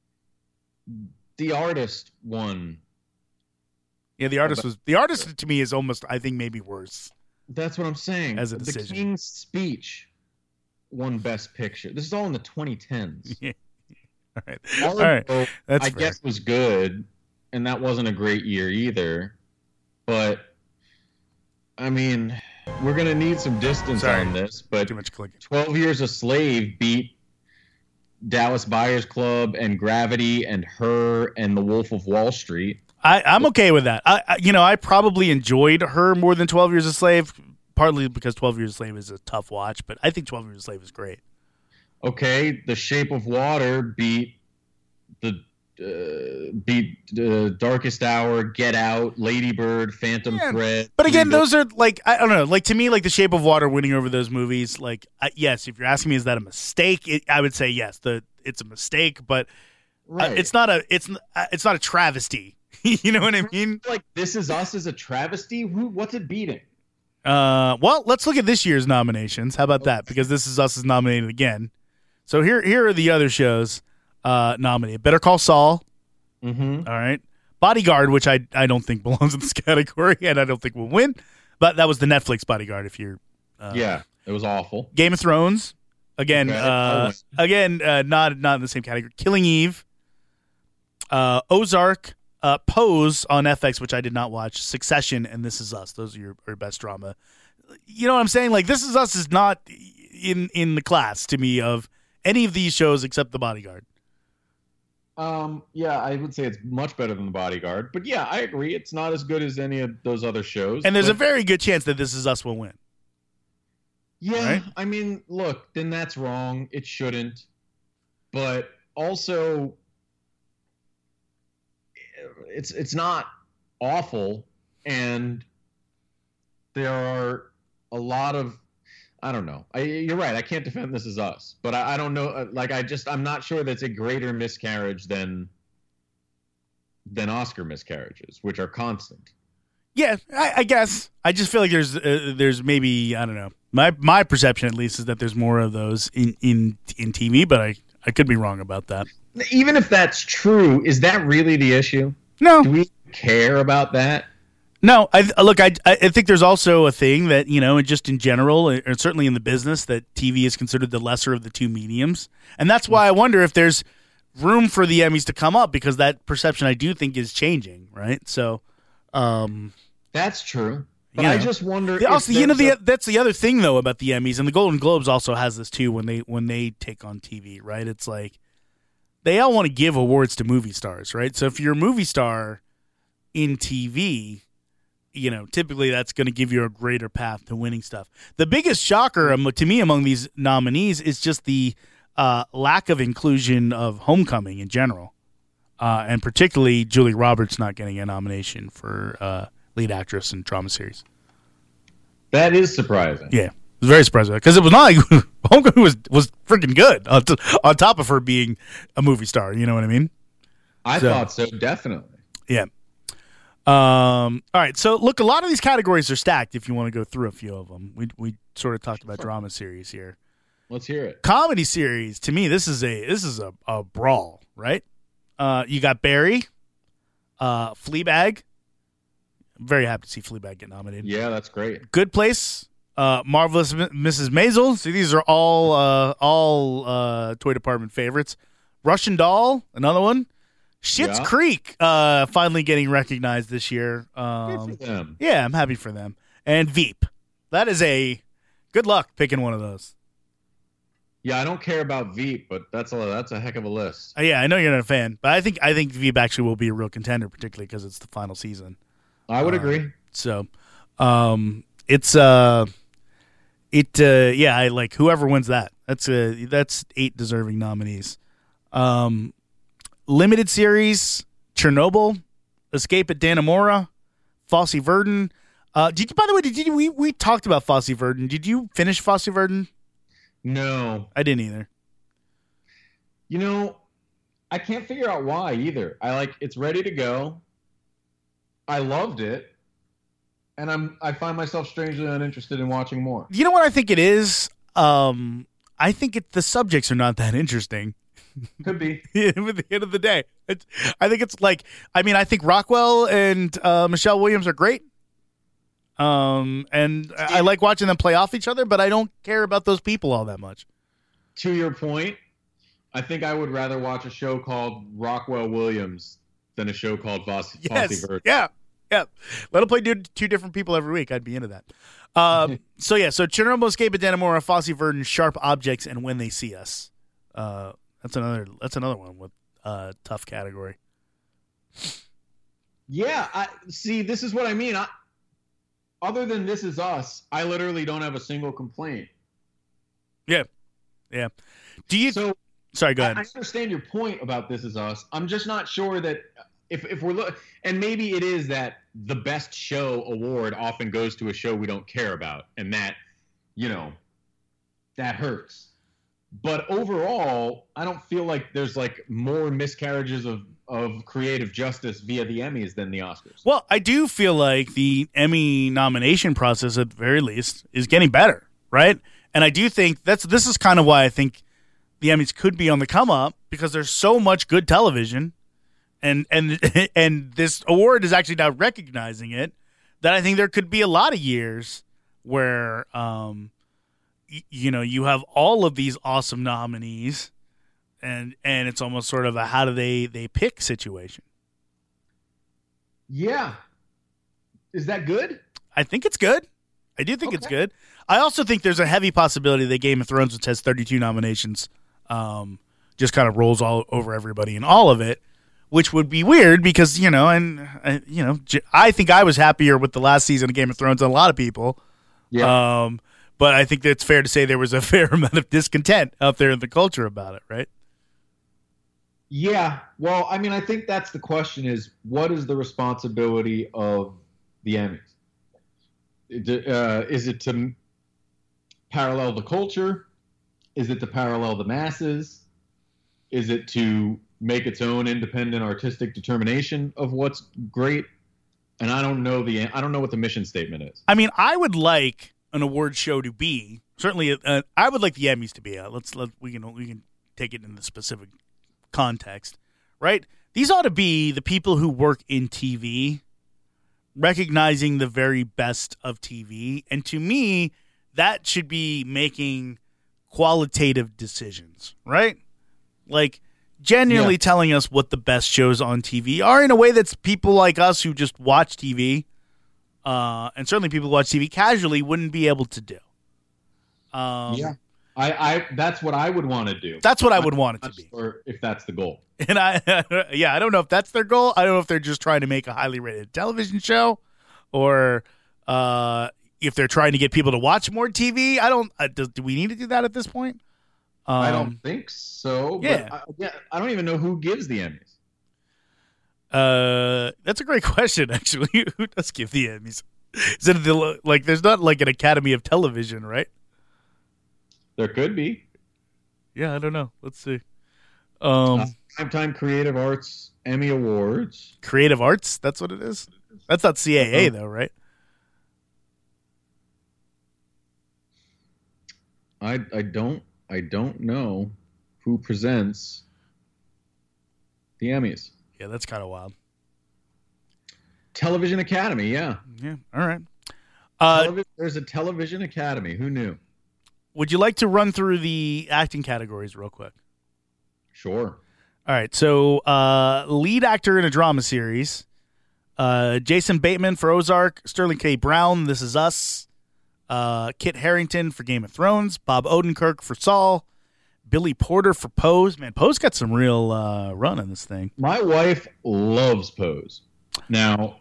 The Artist won. Yeah, the artist was the artist to me is almost I think maybe worse. That's what I'm saying. As a The decision. King's Speech won Best Picture. This is all in the twenty tens. Yeah. All right, All all right, Arvo, that's I fair. guess was good, and that wasn't a great year either. But I mean, we're gonna need some distance Sorry. on this. But Too much clicking. twelve Years a Slave beat Dallas Buyers Club and Gravity and Her and The Wolf of Wall Street. I, I'm okay with that. I, I, you know, I probably enjoyed Her more than twelve Years a Slave, partly because twelve Years a Slave is a tough watch, but I think twelve Years a Slave is great. Okay, The Shape of Water beat the uh, beat uh, Darkest Hour, Get Out, Lady Bird, Phantom Yeah, Thread. But again, Three those are like I don't know. Like to me, like The Shape of Water winning over those movies. Like I, yes, if you're asking me, is that a mistake? It, I would say yes. The it's a mistake, but uh, Right. it's not a it's n- uh, it's not a travesty. You know what I mean? like This Is Us is a travesty. Who? What's it beating? Uh, well, let's look at this year's nominations. How about that? Because This Is Us is nominated again. So here here are the other shows uh, nominated: Better Call Saul. Mm-hmm. All right. Bodyguard, which I I don't think belongs in this category, and I don't think will win. But that was the Netflix Bodyguard. If you're uh, Yeah, it was awful. Game of Thrones, again, Okay, uh, I'll win. again, uh, not not in the same category. Killing Eve, uh, Ozark, uh, Pose on F X, which I did not watch. Succession, and This Is Us. Those are your, your best drama. You know what I'm saying? Like This Is Us is not in in the class to me of any of these shows except The Bodyguard. Um, yeah, I would say it's much better than The Bodyguard. But yeah, I agree. It's not as good as any of those other shows. And there's a but- very good chance that This Is Us will win. Yeah, Right? I mean, look, then that's wrong. It shouldn't. But also, it's it's not awful, and there are a lot of I don't know. I, you're right. I can't defend This Is Us, but I, I don't know. uh, Like I just I'm not sure that's a greater miscarriage than than Oscar miscarriages, which are constant. Yeah, I, I guess. I just feel like there's uh, there's maybe I don't know. My my perception at least is that there's more of those in in in T V, but I I could be wrong about that. Even if that's true, is that really the issue? No. Do we care about that? No, I look. I I think there's also a thing that, you know, just in general, and certainly in the business, that T V is considered the lesser of the two mediums, and that's why I wonder if there's room for the Emmys to come up, because that perception I do think is changing, right? So, um, that's true. But you know. I just wonder. The, if also, you know, the a- that's the other thing though about the Emmys, and the Golden Globes also has this too when they when they take on T V, right? It's like they all want to give awards to movie stars, right? So if you're a movie star in T V, you know, typically that's going to give you a greater path to winning stuff. The biggest shocker um, to me among these nominees is just the uh, lack of inclusion of Homecoming in general, uh, and particularly Julia Roberts not getting a nomination for uh, lead actress in drama series. That is surprising. Yeah, it was very surprising because it was not like Homecoming was was freaking good on, t- on top of her being a movie star. You know what I mean? I So- thought so, definitely. Yeah. Um, all right. So, look, a lot of these categories are stacked if you want to go through a few of them. We we sort of talked about drama series here. Let's hear it. Comedy series, to me, this is a this is a, a brawl, right? Uh, you got Barry, uh, Fleabag. I'm very happy to see Fleabag get nominated. Yeah, that's great. Good Place, uh, Marvelous M- Missus Maisel. See, these are all uh, all uh, Toy Department favorites. Russian Doll, another one. Schitt's Yeah. Creek, uh, finally getting recognized this year. Good Um, for them. yeah, I'm happy for them. And Veep. That is a good luck picking one of those. Yeah, I don't care about Veep, but that's a that's a heck of a list. Uh, yeah, I know you're not a fan, but I think I think Veep actually will be a real contender, particularly because it's the final season. I would Uh, agree. So, um, it's uh, it uh, yeah, I like whoever wins that. That's uh, that's eight deserving nominees. Um, limited series: Chernobyl, Escape at Dannemora, Fosse Verdon. Uh, did you? By the way, did you? We we talked about Fosse Verdon. Did you finish Fosse Verdon? No, I didn't either. you know, I can't figure out why either. I like it's ready to go. I loved it, and I'm I find myself strangely uninterested in watching more. You know what I think it is? Um, I think it, the subjects are not that interesting. Could be. At the end of the day, it's, I think it's like, I mean, I think Rockwell and uh, Michelle Williams are great. Um, and I I like watching them play off each other, but I don't care about those people all that much. To your point, I think I would rather watch a show called Rockwell Williams than a show called Fosse Yes, Verdon. yeah, yeah. Let them play two, two different people every week. I'd be into that. Um, so yeah, so Chernobyl, Escape at Dannemora, Fosse Verdon, Sharp Objects, and When They See Us. Uh, that's another. That's another one with uh tough category. Yeah, I see. This is what I mean. I, other than This Is Us, I literally don't have a single complaint. Yeah, yeah. Do you? So sorry, go I, ahead. I understand your point about This Is Us. I'm just not sure that if if we're look, and maybe it is that the best show award often goes to a show we don't care about, and that, you know, that hurts. But overall, I don't feel like there's like more miscarriages of, of creative justice via the Emmys than the Oscars. Well, I do feel like the Emmy nomination process, at the very least, is getting better, right? And I do think that's this is kind of why I think the Emmys could be on the come up, because there's so much good television, and and and this award is actually now recognizing it, that I think there could be a lot of years where um, y- you know you have all of these awesome nominees, and and it's almost sort of a how do they they pick situation. Yeah. Is that good? I think it's good. I do think it's Okay. good. I also think there's a heavy possibility that Game of Thrones, which has thirty-two nominations, um, just kind of rolls all over everybody in all of it, which would be weird because, you know, and, uh, you know, j- I think I was happier with the last season of Game of Thrones than a lot of people. Yeah. Um, but I think that it's fair to say there was a fair amount of discontent out there in the culture about it, right? Yeah. Well, I mean, I think that's the question is, what is the responsibility of the Emmys? It- Uh, is it to parallel the culture? Is it to parallel the masses? Is it to make its own independent artistic determination of what's great? And I don't know the I don't know what the mission statement is. I mean, I would like an award show to be certainly. Uh, I would like the Emmys to be. Uh, let's let we can we can take it in the specific context, right? These ought to be the people who work in T V recognizing the very best of T V. And to me, that should be making qualitative decisions, right? Like genuinely yeah. telling us what the best shows on T V are in a way that's people like us who just watch T V, uh, and certainly people who watch T V casually wouldn't be able to do. Um, yeah. I, I that's what I would want to do. That's what I would want it to be. Or if that's the goal. And I, yeah, I don't know if that's their goal. I don't know if they're just trying to make a highly rated television show, or uh, if they're trying to get people to watch more T V. I don't. Uh, do, do we need to do that at this point? Um, I don't think so. Yeah. But I, yeah, I don't even know who gives the Emmys. Uh, that's a great question. Actually, who does give the Emmys? Is it the, like? There's not like an Academy of Television, right? There could be. Yeah, I don't know. Let's see. Um, uh, Primetime Creative Arts Emmy Awards. Creative Arts? That's what it is? That's not C A A, uh-huh. though, right? I I don't I don't know who presents the Emmys. Yeah, that's kind of wild. Television Academy, yeah. Yeah, all right. Uh, Televis- There's a Television Academy. Who knew? Would you like to run through the acting categories real quick? Sure. All right. So, uh, lead actor in a drama series, uh, Jason Bateman for Ozark, Sterling K. Brown, This Is Us, uh, Kit Harington for Game of Thrones, Bob Odenkirk for Saul, Billy Porter for Pose. Man, Pose got some real uh, run in this thing. My wife loves Pose. Now,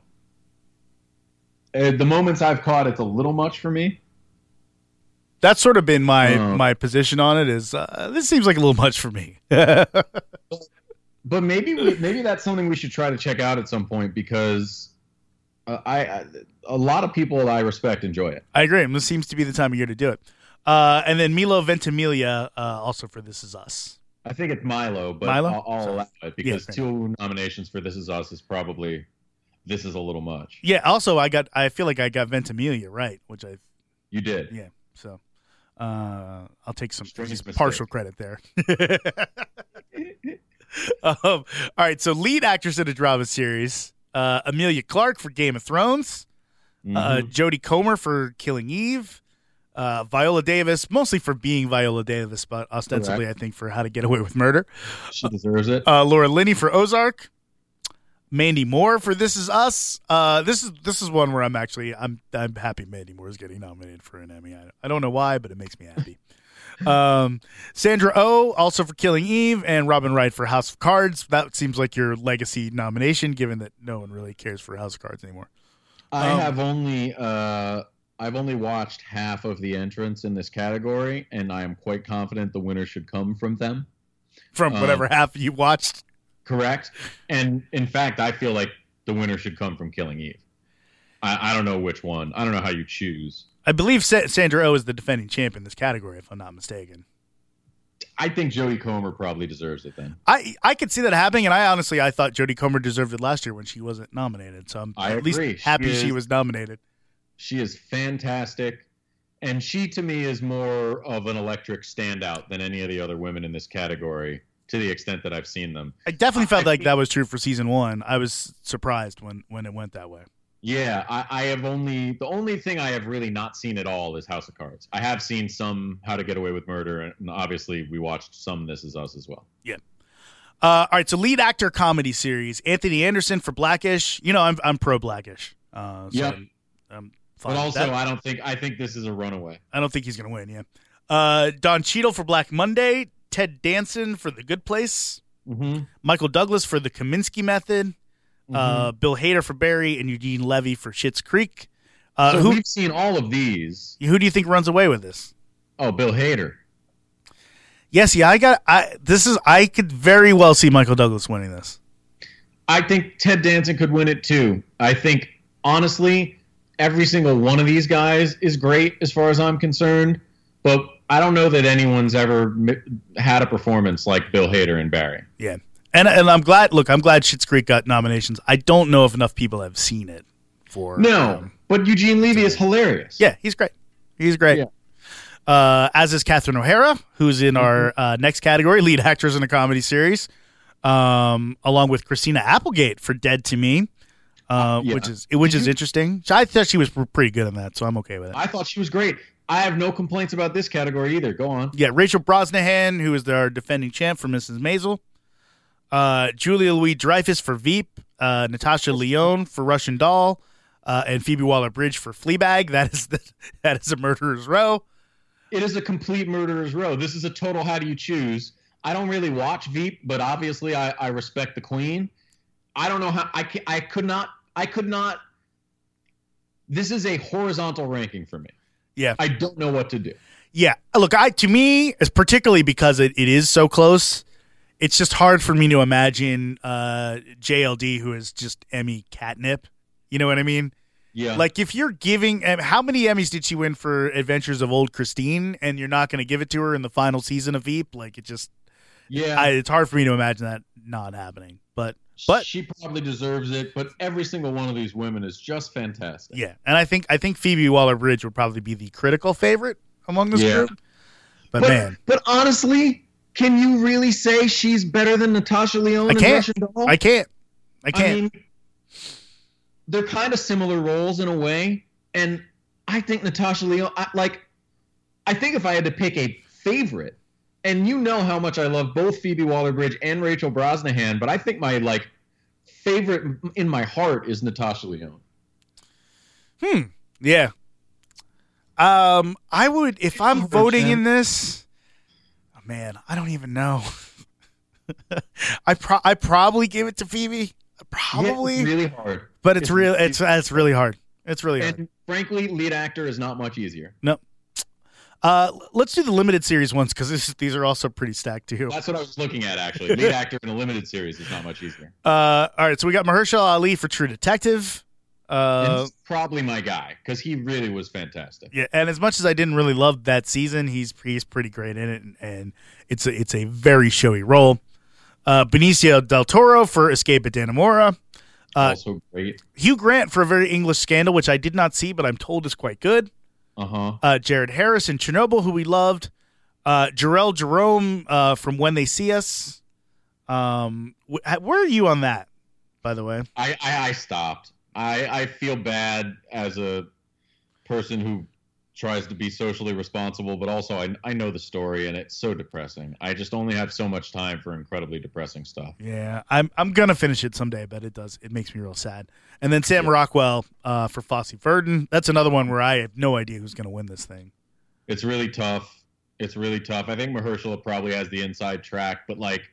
at the moments I've caught, it's a little much for me. That's sort of been my, uh, my position on it is uh, this seems like a little much for me. But maybe we, maybe that's something we should try to check out at some point because uh, I, I a lot of people that I respect enjoy it. I agree. This seems to be the time of year to do it. Uh, and then Milo Ventimiglia uh, also for This Is Us. I think it's Milo, but Milo? I'll, I'll allow it because yeah, two nominations for This Is Us is probably this is a little much. Yeah. Also, I got I feel like I got Ventimiglia right, which I you did. Yeah. So. Uh, I'll take some Strange partial credit there. um, all right, so lead actress in a drama series, uh, Emilia Clarke for Game of Thrones, mm-hmm. uh, Jodie Comer for Killing Eve, uh, Viola Davis, mostly for being Viola Davis, but ostensibly Correct. I think for How to Get Away with Murder. She deserves it. Uh, Laura Linney for Ozark, Mandy Moore for This Is Us. Uh, this is this is one where I'm actually I'm I'm happy Mandy Moore is getting nominated for an Emmy. I, I don't know why, but it makes me happy. um, Sandra Oh also for Killing Eve, and Robin Wright for House of Cards. That seems like your legacy nomination, given that no one really cares for House of Cards anymore. I um, have only uh, I've only watched half of the entrants in this category, and I am quite confident the winner should come from them. From whatever um, half you watched. Correct. And in fact, I feel like the winner should come from Killing Eve. I, I don't know which one. I don't know how you choose. I believe Sa- Sandra Oh is the defending champ in this category, if I'm not mistaken. I think Jodie Comer probably deserves it then. I, I could see that happening, and I honestly I thought Jodie Comer deserved it last year when she wasn't nominated. So I'm I at agree. least happy she, is, she was nominated. She is fantastic. And she, to me, is more of an electric standout than any of the other women in this category. To the extent that I've seen them. I definitely felt I like think, that was true for season one. I was surprised when, when it went that way. Yeah, I, I have only the only thing I have really not seen at all is House of Cards. I have seen some How to Get Away with Murder, and obviously we watched some This Is Us as well. Yeah. Uh, all right, so lead actor comedy series, Anthony Anderson for Blackish. You know, I'm I'm pro Blackish. Uh, so yeah. I'm, I'm fine but with also, that. I don't think I think this is a runaway. I don't think he's going to win, yeah. Uh, Don Cheadle for Black Monday, Ted Danson for The Good Place, mm-hmm. Michael Douglas for The Kaminsky Method, mm-hmm. uh, Bill Hader for Barry, and Eugene Levy for Schitt's Creek. Uh, so who, we've seen all of these. Who do you think runs away with this? Oh, Bill Hader. Yes, yeah, I got. I this is. I could very well see Michael Douglas winning this. I think Ted Danson could win it too. I think honestly, every single one of these guys is great as far as I'm concerned, but I don't know that anyone's ever had a performance like Bill Hader and Barry. Yeah, and and I'm glad. Look, I'm glad Schitt's Creek got nominations. I don't know if enough people have seen it. For no, um, but Eugene Levy is hilarious. Yeah, he's great. He's great. Yeah. Uh, as is Catherine O'Hara, who's in our uh, next category, lead actress in a comedy series, um, along with Christina Applegate for Dead to Me, uh, Yeah. which is which Did is you- interesting. I thought she was pretty good in that, so I'm okay with it. I thought she was great. I have no complaints about this category either. Go on. Yeah, Rachel Brosnahan, who is our defending champ for Missus Maisel. Uh, Julia Louis-Dreyfus for Veep. Uh, Natasha Lyonne for Russian Doll. Uh, and Phoebe Waller-Bridge for Fleabag. That is the, that is a murderer's row. It is a complete murderer's row. This is a total how do you choose. I don't really watch Veep, but obviously I, I respect the queen. I don't know how I, ca- I could not I could not. This is a horizontal ranking for me. Yeah. I don't know what to do. Yeah. Look, I to me, it's particularly because it, it is so close, it's just hard for me to imagine uh, J L D, who is just Emmy catnip. You know what I mean? Yeah. Like, if you're giving, um, how many Emmys did she win for Adventures of Old Christine, and you're not going to give it to her in the final season of Veep? Like, it just, yeah. I, it's hard for me to imagine that not happening. But, but she probably deserves it. But every single one of these women is just fantastic. yeah, and I think I think Phoebe Waller-Bridge would probably be the critical favorite among this Yeah. group. But, But, man, but honestly, can you really say she's better than Natasha Lyonne I in can't. Russian Doll? I can't. I can't. I mean, they're kind of similar roles in a way, and I think Natasha Lyonne, I, like, I think if I had to pick a favorite, and you know how much I love both Phoebe Waller-Bridge and Rachel Brosnahan, but I think my like favorite in my heart is Natasha Lyonne. Hmm. Yeah. Um, I would if I'm Oh, voting man. in this. Oh, man, I don't even know. I pro I probably give it to Phoebe. Probably, Yeah, it's really hard. but it's real. It's it's really hard. It's really hard. And frankly, lead actor is not much easier. No. Uh, let's do the limited series ones because these are also pretty stacked too. That's what I was looking at, actually. Lead actor in a limited series is not much easier. Uh, all right, so we got Mahershala Ali for True Detective. And Uh, he's probably my guy because he really was fantastic. yeah, and as much as I didn't really love that season, he's he's pretty great in it, and, and it's a it's a very showy role. Uh, Benicio del Toro for Escape at Dannemora. Uh, Also great. Hugh Grant for A Very English Scandal, which I did not see, but I'm told is quite good. Uh-huh. Uh, Jared Harris in Chernobyl, who we loved. Uh, Jarrell Jerome uh, from When They See Us. Um, wh- where are you on that, by the way? I, I, I stopped. I, I feel bad as a person who tries to be socially responsible, but also I, I know the story, and it's so depressing. I just only have so much time for incredibly depressing stuff. Yeah, I'm I'm gonna finish it someday, but it does it makes me real sad. And then Sam Yeah. Rockwell uh, for Fosse Verdon. That's another one where I have no idea who's gonna win this thing. It's really tough. It's really tough. I think Mahershala probably has the inside track, but like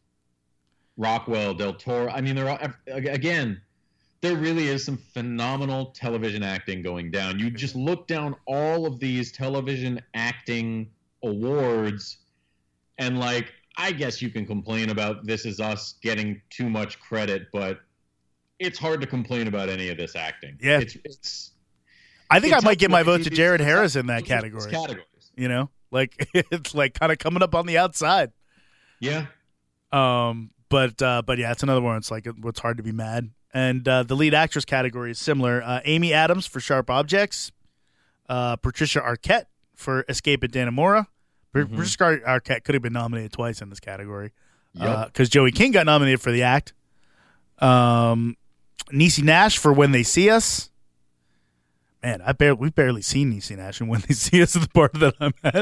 Rockwell, Del Toro, I mean, they're all, again, there really is some phenomenal television acting going down. You just look down all of these television acting awards, and like, I guess you can complain about This Is Us getting too much credit, but it's hard to complain about any of this acting. Yeah. It's, it's I think it's I might get my tough vote to these- Jared Harris in that these category. Categories. You know, like it's like kind of coming up on the outside. Yeah. Um, but uh, but yeah, it's another one. It's like it's hard to be mad. And uh, the lead actress category is similar. Uh, Amy Adams for Sharp Objects. Uh, Patricia Arquette for Escape at Dannemora. Pat- Mhm. Patricia Ar- Arquette could have been nominated twice in this category because Yep. Joey King got nominated for The Act. Um, Niecy Nash for When They See Us. Man, I barely we've barely seen Niecy Nash, and When They See Us is the part that I'm at.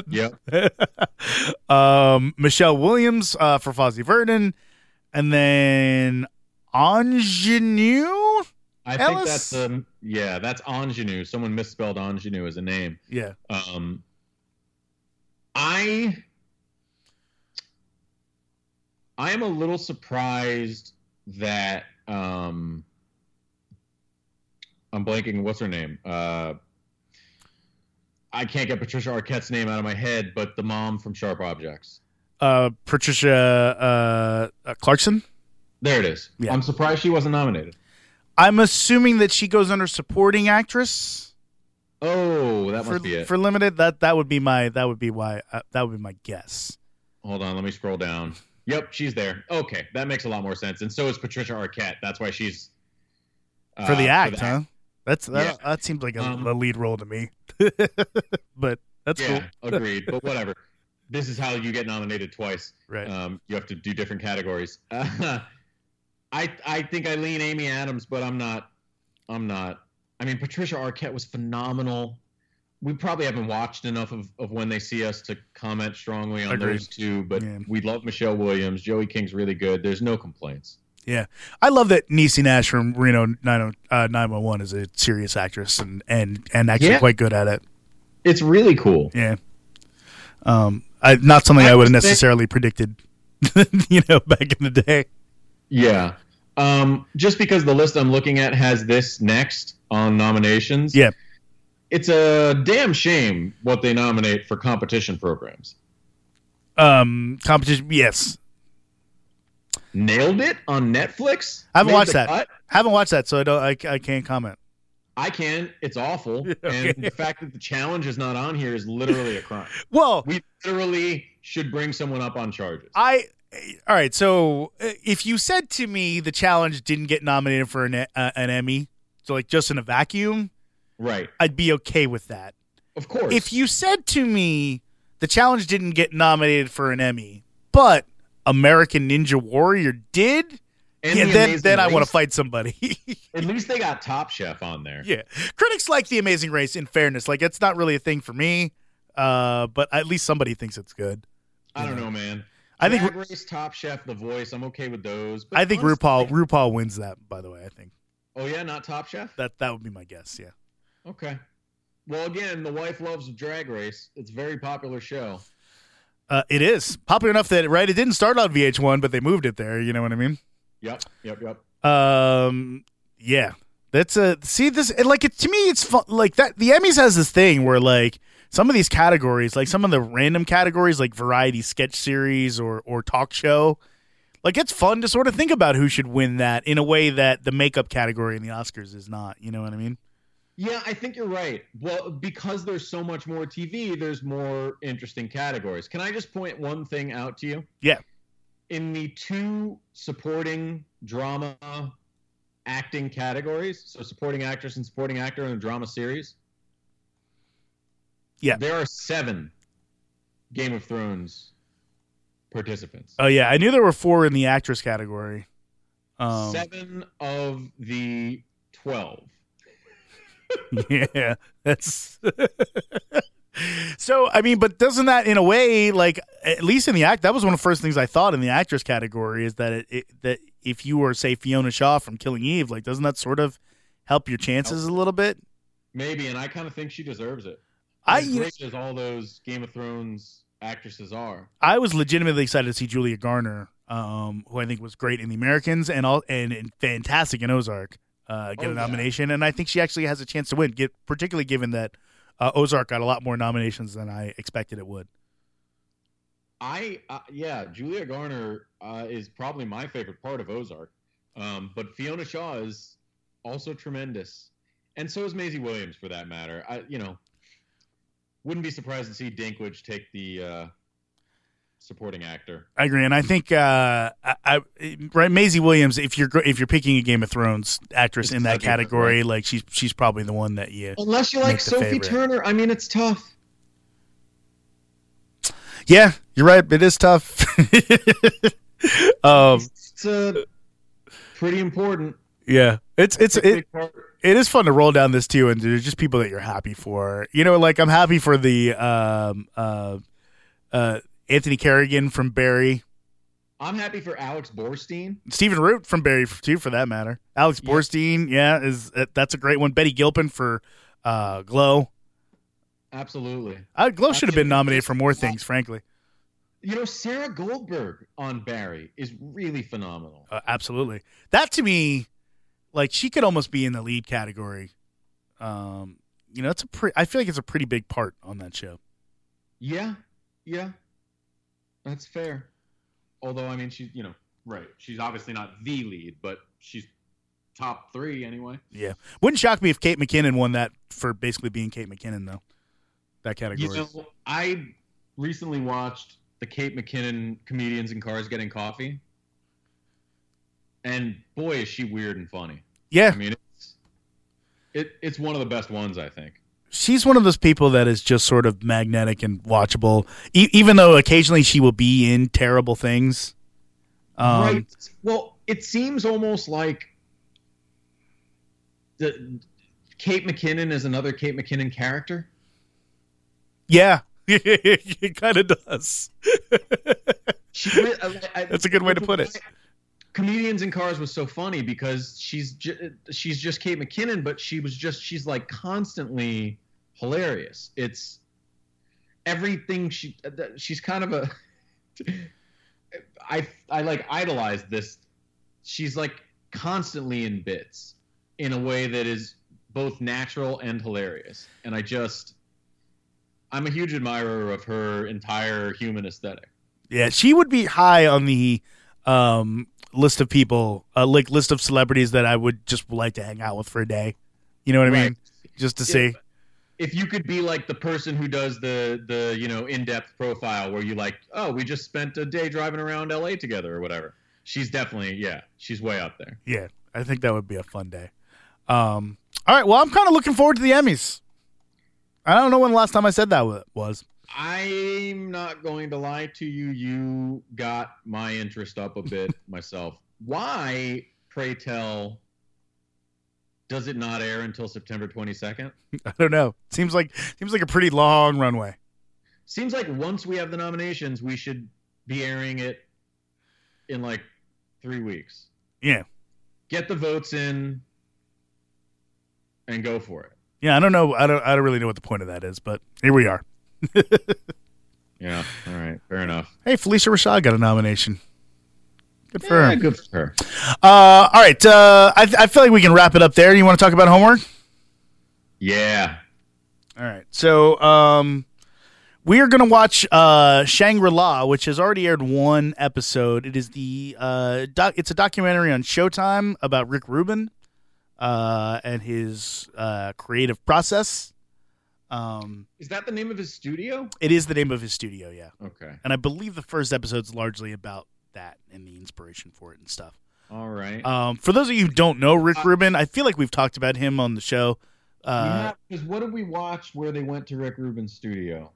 Yep. um, Michelle Williams uh, for Fosse Verdon, and then Ingenue. I think Ellis? that's um yeah, that's Ingenue. Someone misspelled Ingenue as a name. Yeah, Um I I am a little surprised that um I'm blanking what's her name? Uh I can't get Patricia Arquette's name out of my head, but the mom from Sharp Objects. uh, Patricia uh, uh, Clarkson. There it is. Yeah. I'm surprised she wasn't nominated. I'm assuming that she goes under supporting actress Oh, that for must be it. for limited. That that would be my that would be why uh, that would be my guess. Hold on, let me scroll down. Yep, she's there. Okay, that makes a lot more sense. And so is Patricia Arquette. That's why she's uh, For the act, huh? That's that, Yeah. that seems like a, Um, a lead role to me. But That's yeah, cool. agreed. But whatever. This is how you get nominated twice. Right. Um, you have to do different categories. Uh, I I think I lean Amy Adams, but I'm not. I'm not. I mean, Patricia Arquette was phenomenal. We probably haven't watched enough of, of When They See Us to comment strongly on Agreed. those two, but Yeah. we love Michelle Williams. Joey King's really good. There's no complaints. Yeah, I love that Niecy Nash from Reno nine one one is a serious actress and and and actually Yeah. quite good at it. It's really cool. Yeah. Um, I, not something I, I would have would say- necessarily predicted, you know, back in the day. Yeah. Um, just because the list I'm looking at has this next on nominations. Yeah. It's a damn shame what they nominate for competition programs. Um, competition. Yes, Nailed It on Netflix. I haven't Made watched the that. cut? Haven't watched that, so I don't. I, I can't comment. I can. It's awful. Okay. And the fact that the challenge is not on here is literally a crime. Well, We literally should bring someone up on charges. I. All right. So uh, if you said to me the challenge didn't get nominated for an uh, an Emmy, so like just in a vacuum, Right. I'd be okay with that. Of course. If you said to me the challenge didn't get nominated for an Emmy, but American Ninja Warrior did, And yeah, The then Amazing then I want Race, to fight somebody. At least they got Top Chef on there. Yeah, critics like The Amazing Race. In fairness, like it's not really a thing for me, uh, but at least somebody thinks it's good. I don't know, man. I think Drag Race, Top Chef, The Voice. I'm okay with those. But I think honestly- RuPaul RuPaul wins that. By the way, I think Oh yeah, not Top Chef. that that would be my guess. Yeah. Okay. Well, again, the wife loves Drag Race. It's a very popular show. Uh, it is popular enough that right, it didn't start on V H one, but they moved it there. You know what I mean? Yep, yep, yep. Um, yeah, that's a see this and like it to me. It's fun, like that. The Emmys has this thing where like some of these categories, like some of the random categories, like variety sketch series or or talk show, like it's fun to sort of think about who should win that in a way that the makeup category in the Oscars is not. You know what I mean? Yeah, I think you're right. Well, because there's so much more T V, there's more interesting categories. Can I just point one thing out to you? Yeah. In the two supporting drama acting categories, so supporting actress and supporting actor in a drama series, Yeah. there are seven Game of Thrones participants. Oh yeah, I knew there were four in the actress category. Um, Seven of the twelve. Yeah, that's so. I mean, but doesn't that, in a way, like at least in the act, that was one of the first things I thought in the actress category is that it, it that if you were say Fiona Shaw from Killing Eve, like doesn't that sort of help your chances a little bit? Maybe, and I kind of think she deserves it. I As great as all those Game of Thrones actresses are. I was legitimately excited to see Julia Garner, um, who I think was great in The Americans and all and, and fantastic in Ozark. Uh, get Oh, a yeah. nomination, and I think she actually has a chance to win. Get particularly given that uh, Ozark got a lot more nominations than I expected it would. I uh, yeah, Julia Garner uh, is probably my favorite part of Ozark, um, but Fiona Shaw is also tremendous, and so is Maisie Williams for that matter. I you know wouldn't be surprised to see Dinklage take the uh, supporting actor. I agree, and I think uh, I, I right Maisie Williams. If you're if you're picking a Game of Thrones actress It's in that such a different category, way. like she's she's probably the one that you. Unless you like Make the Sophie favorite. Turner, I mean it's tough. Yeah, you're right. It is tough. um, It's uh, pretty important. yeah, it's it's It's a it. big part. It is fun to roll down this too, and there's just people that you're happy for. You know, like I'm happy for the um, uh, uh, Anthony Kerrigan from Barry, I'm happy for Alex Borstein. Stephen Root from Barry too, for that matter. Alex Yeah. Borstein, yeah, is uh, that's a great one. Betty Gilpin for uh, Glow. Absolutely. Uh, Glow should have been Absolutely. nominated for more things, frankly. You know, Sarah Goldberg on Barry is really phenomenal. Uh, absolutely, that to me, like she could almost be in the lead category. Um, you know, it's a pretty. I feel like it's a pretty big part on that show. Yeah, yeah, that's fair. Although, I mean, she's, you know, right. She's obviously not the lead, but she's top three anyway. Yeah, wouldn't shock me if Kate McKinnon won that for basically being Kate McKinnon, though. That category. You know, I recently watched the Kate McKinnon Comedians in Cars Getting Coffee, and boy, is she weird and funny. yeah, I mean, it's it, it's one of the best ones, I think. she's one of those people that is just sort of magnetic and watchable, e- even though occasionally she will be in terrible things. Um, right. Well, it seems almost like the Kate McKinnon is another Kate McKinnon character. Yeah, it kind of does. She, I, I, That's a good way to put it. Comedians in Cars was so funny because she's ju- she's just Kate McKinnon, but she was just she's like constantly hilarious. It's everything she she's kind of a I I like idolize this. She's like constantly in bits in a way that is both natural and hilarious, and I just I'm a huge admirer of her entire human aesthetic. Yeah, she would be high on the um, list of people, uh, like list of celebrities that I would just like to hang out with for a day. You know what I Right. mean? Just to If- see. If you could be like the person who does the the you know in-depth profile where you like, oh, we just spent a day driving around L A together or whatever. She's definitely, yeah, she's way up there. Yeah, I think that would be a fun day. Um, all right, well, I'm kind of looking forward to the Emmys. I don't know when the last time I said that wa- was. I'm not going to lie to you. You got my interest up a bit myself. Why, pray tell, does it not air until September twenty-second? I don't know. Seems like seems like a pretty long runway. Seems like once we have the nominations, we should be airing it in like three weeks. Yeah, Get the votes in and go for it. yeah. I don't know. I don't. I don't really know what the point of that is, but here we are. Yeah. All right. Fair enough. Hey, Felicia Rashad got a nomination. Good for Yeah, her. good for her. Uh, all right. Uh, I, I feel like we can wrap it up there. You want to talk about homework? Yeah. All right. So um, we are going to watch uh, Shangri-La, which has already aired one episode. It is the uh, doc- it's a documentary on Showtime about Rick Rubin uh, and his uh, creative process. Um, Is that the name of his studio? it is the name of his studio, yeah. Okay. And I believe the first episode's largely about that and the inspiration for it and stuff. All right. Um, for those of you who don't know Rick Rubin, I feel like we've talked about him on the show. Uh, yeah, because what did we watch where they went to Rick Rubin's studio?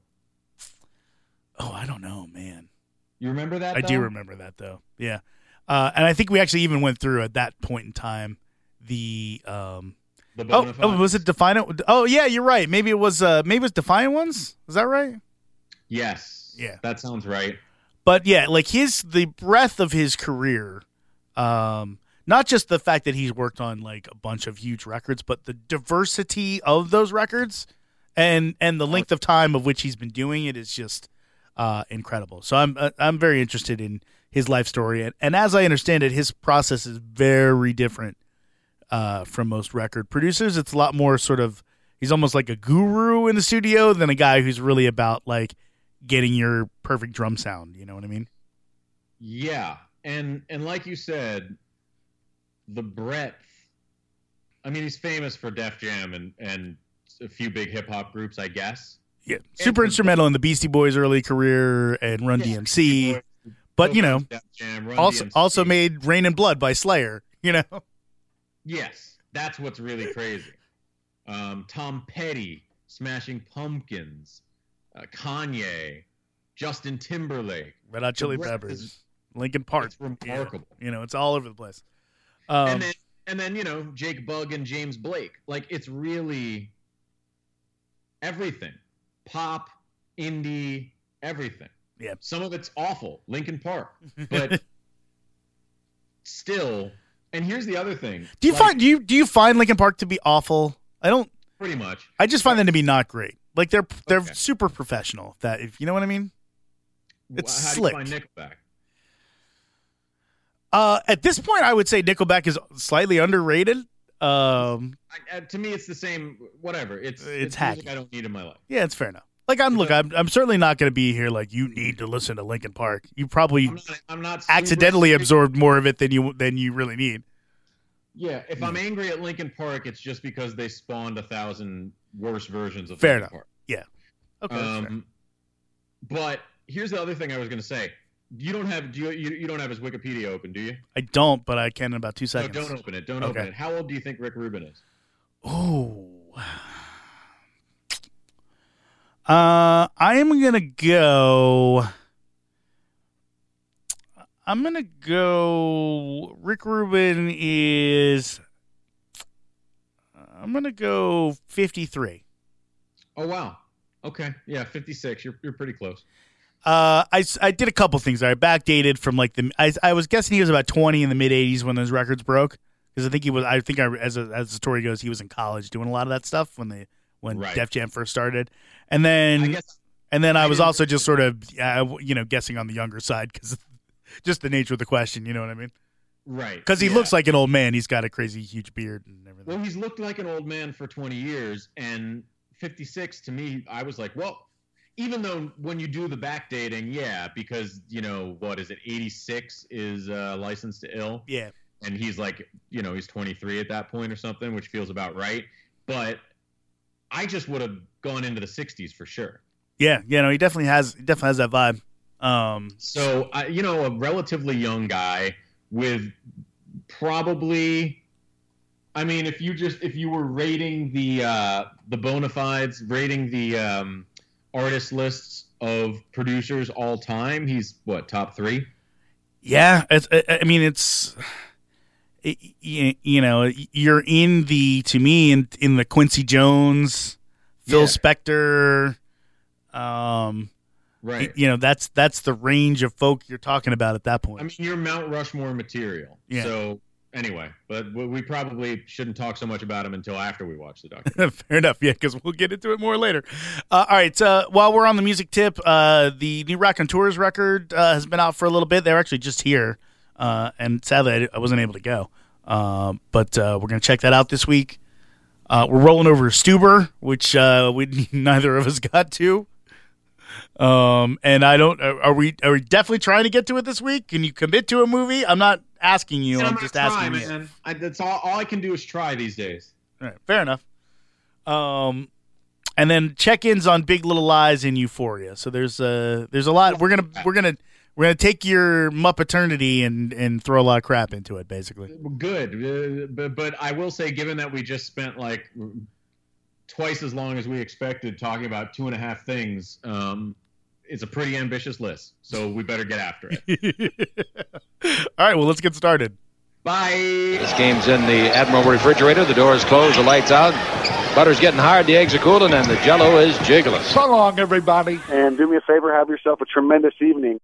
Oh, I don't know, man. You remember that? I do though? remember that, though. Yeah. Uh, and I think we actually even went through at that point in time the. Um, The oh, Bonafide? oh, was it Defiant? Oh, yeah, you're right. Maybe it was. Uh, maybe it was Defiant Ones. Is that right? Yes. Yeah. That sounds right. But yeah, like his the breadth of his career, um, not just the fact that he's worked on like a bunch of huge records, but the diversity of those records and and the length of time of which he's been doing it is just uh, incredible. So I'm uh, I'm very interested in his life story, and, and as I understand it, his process is very different uh, from most record producers. It's a lot more sort of he's almost like a guru in the studio than a guy who's really about like getting your perfect drum sound. You know what I mean? Yeah. And and like you said, the breadth. I mean, he's famous for Def Jam and, and a few big hip hop groups, I guess. Yeah. Super instrumental in the Beastie Boys' early career and Run D M C. But, you know, Def Jam, Run also D M C. also made Rain and Blood by Slayer, you know? Yes, that's what's really crazy. Um, Tom Petty, Smashing Pumpkins, uh, Kanye, Justin Timberlake. Red Hot Chili The breadth Peppers, is- Linkin Park. It's remarkable. Yeah. You know, it's all over the place. Um, and then, and then you know, Jake Bugg and James Blake. Like, it's really everything. Pop, indie, everything. Yeah. Some of it's awful, Linkin Park, but still. And here's the other thing. do you like, find do you do you find Linkin Park to be awful? I don't. pretty much? I just find them to be not great. Like they're they're Okay. super professional. That if you know what I mean. It's How slick. do you find Nickelback? Uh, at this point, I would say Nickelback is slightly underrated. Um, I, uh, to me, it's the same. Whatever. It's It's it's, hacky. music I don't need in my life. yeah, it's fair enough. Like I'm look, I'm I'm certainly not going to be here like you need to listen to Linkin Park. You probably I'm not. I'm not super- accidentally absorbed more of it than you than you really need. Yeah. If I'm angry at Linkin Park, it's just because they spawned a thousand worse versions of Fair Linkin enough. Park. Yeah. Okay. that's fair. Um, but here's the other thing I was going to say. You don't have do you, you you don't have his Wikipedia open, do you? I don't, but I can in about two No, seconds. don't open it. Don't Okay. open it. How old do you think Rick Rubin is? Oh, Uh, I am going to go... I'm going to go... Rick Rubin is... I'm going to go fifty-three. Oh, wow. Okay. Yeah, fifty-six. You're you're pretty close. Uh, I, I did a couple things. I backdated from like the... I, I was guessing he was about twenty in the mid-eighties when those records broke. Because I think he was... I think I, as, a, as the story goes, he was in college doing a lot of that stuff when they when Right. Def Jam first started. And then... I guess and then I, I was didn't- also just sort of, uh, you know, guessing on the younger side because just the nature of the question, you know what I mean? right. Because he yeah. looks like an old man. He's got a crazy huge beard and everything. Well, he's looked like an old man for twenty years, and fifty-six to me, I was like, well, even though when you do the backdating, yeah, because, you know, what is it, eighty-six is uh, Licensed to Ill, Yeah. and he's like, you know, he's twenty-three at that point or something, which feels about right. But I just would have gone into the sixties for sure. Yeah. Yeah. No, he definitely has, he definitely has that vibe. Um, So, uh, you know, a relatively young guy with probably, I mean, if you just, if you were rating the, uh, the bona fides, rating the um, artist lists of producers all time, he's what, top three? yeah. It's, I I mean, it's, it, you, you know, you're in the, to me, in, in the Quincy Jones, Phil Yeah. Spector, um, Right. you know, that's, that's the range of folk you're talking about at that point. I mean, you're Mount Rushmore material. Yeah. So, anyway, but we we probably shouldn't talk so much about him until after we watch the documentary. Fair enough, yeah, because we'll get into it more later. Uh, all right, uh, while we're on the music tip, uh, the new Raconteurs record uh, has been out for a little bit. They're actually just here, uh, and sadly, I, I wasn't able to go. Uh, but uh, we're going to check that out this week. Uh, we're rolling over Stuber, which uh, we neither of us got to. Um, and I don't. Are, are we? Are we definitely trying to get to it this week? Can you commit to a movie? I'm not asking you. And I'm gonna just try, asking you. man. I, that's all. All I can do is try these days. All right, fair enough. Um, and then check-ins on Big Little Lies and Euphoria. So there's uh there's a lot. We're gonna we're gonna we're gonna take your Muppeternity and and throw a lot of crap into it, basically. Good, uh, but but I will say, given that we just spent like twice as long as we expected talking about two and a half things, um, it's a pretty ambitious list. So we better get after it. All right, well, let's get started. Bye. This game's in the Admiral refrigerator. The door's closed, the lights out. Butter's getting hard, the eggs are cooling, and the Jell-O is jiggling. So long, everybody. And do me a favor, have yourself a tremendous evening.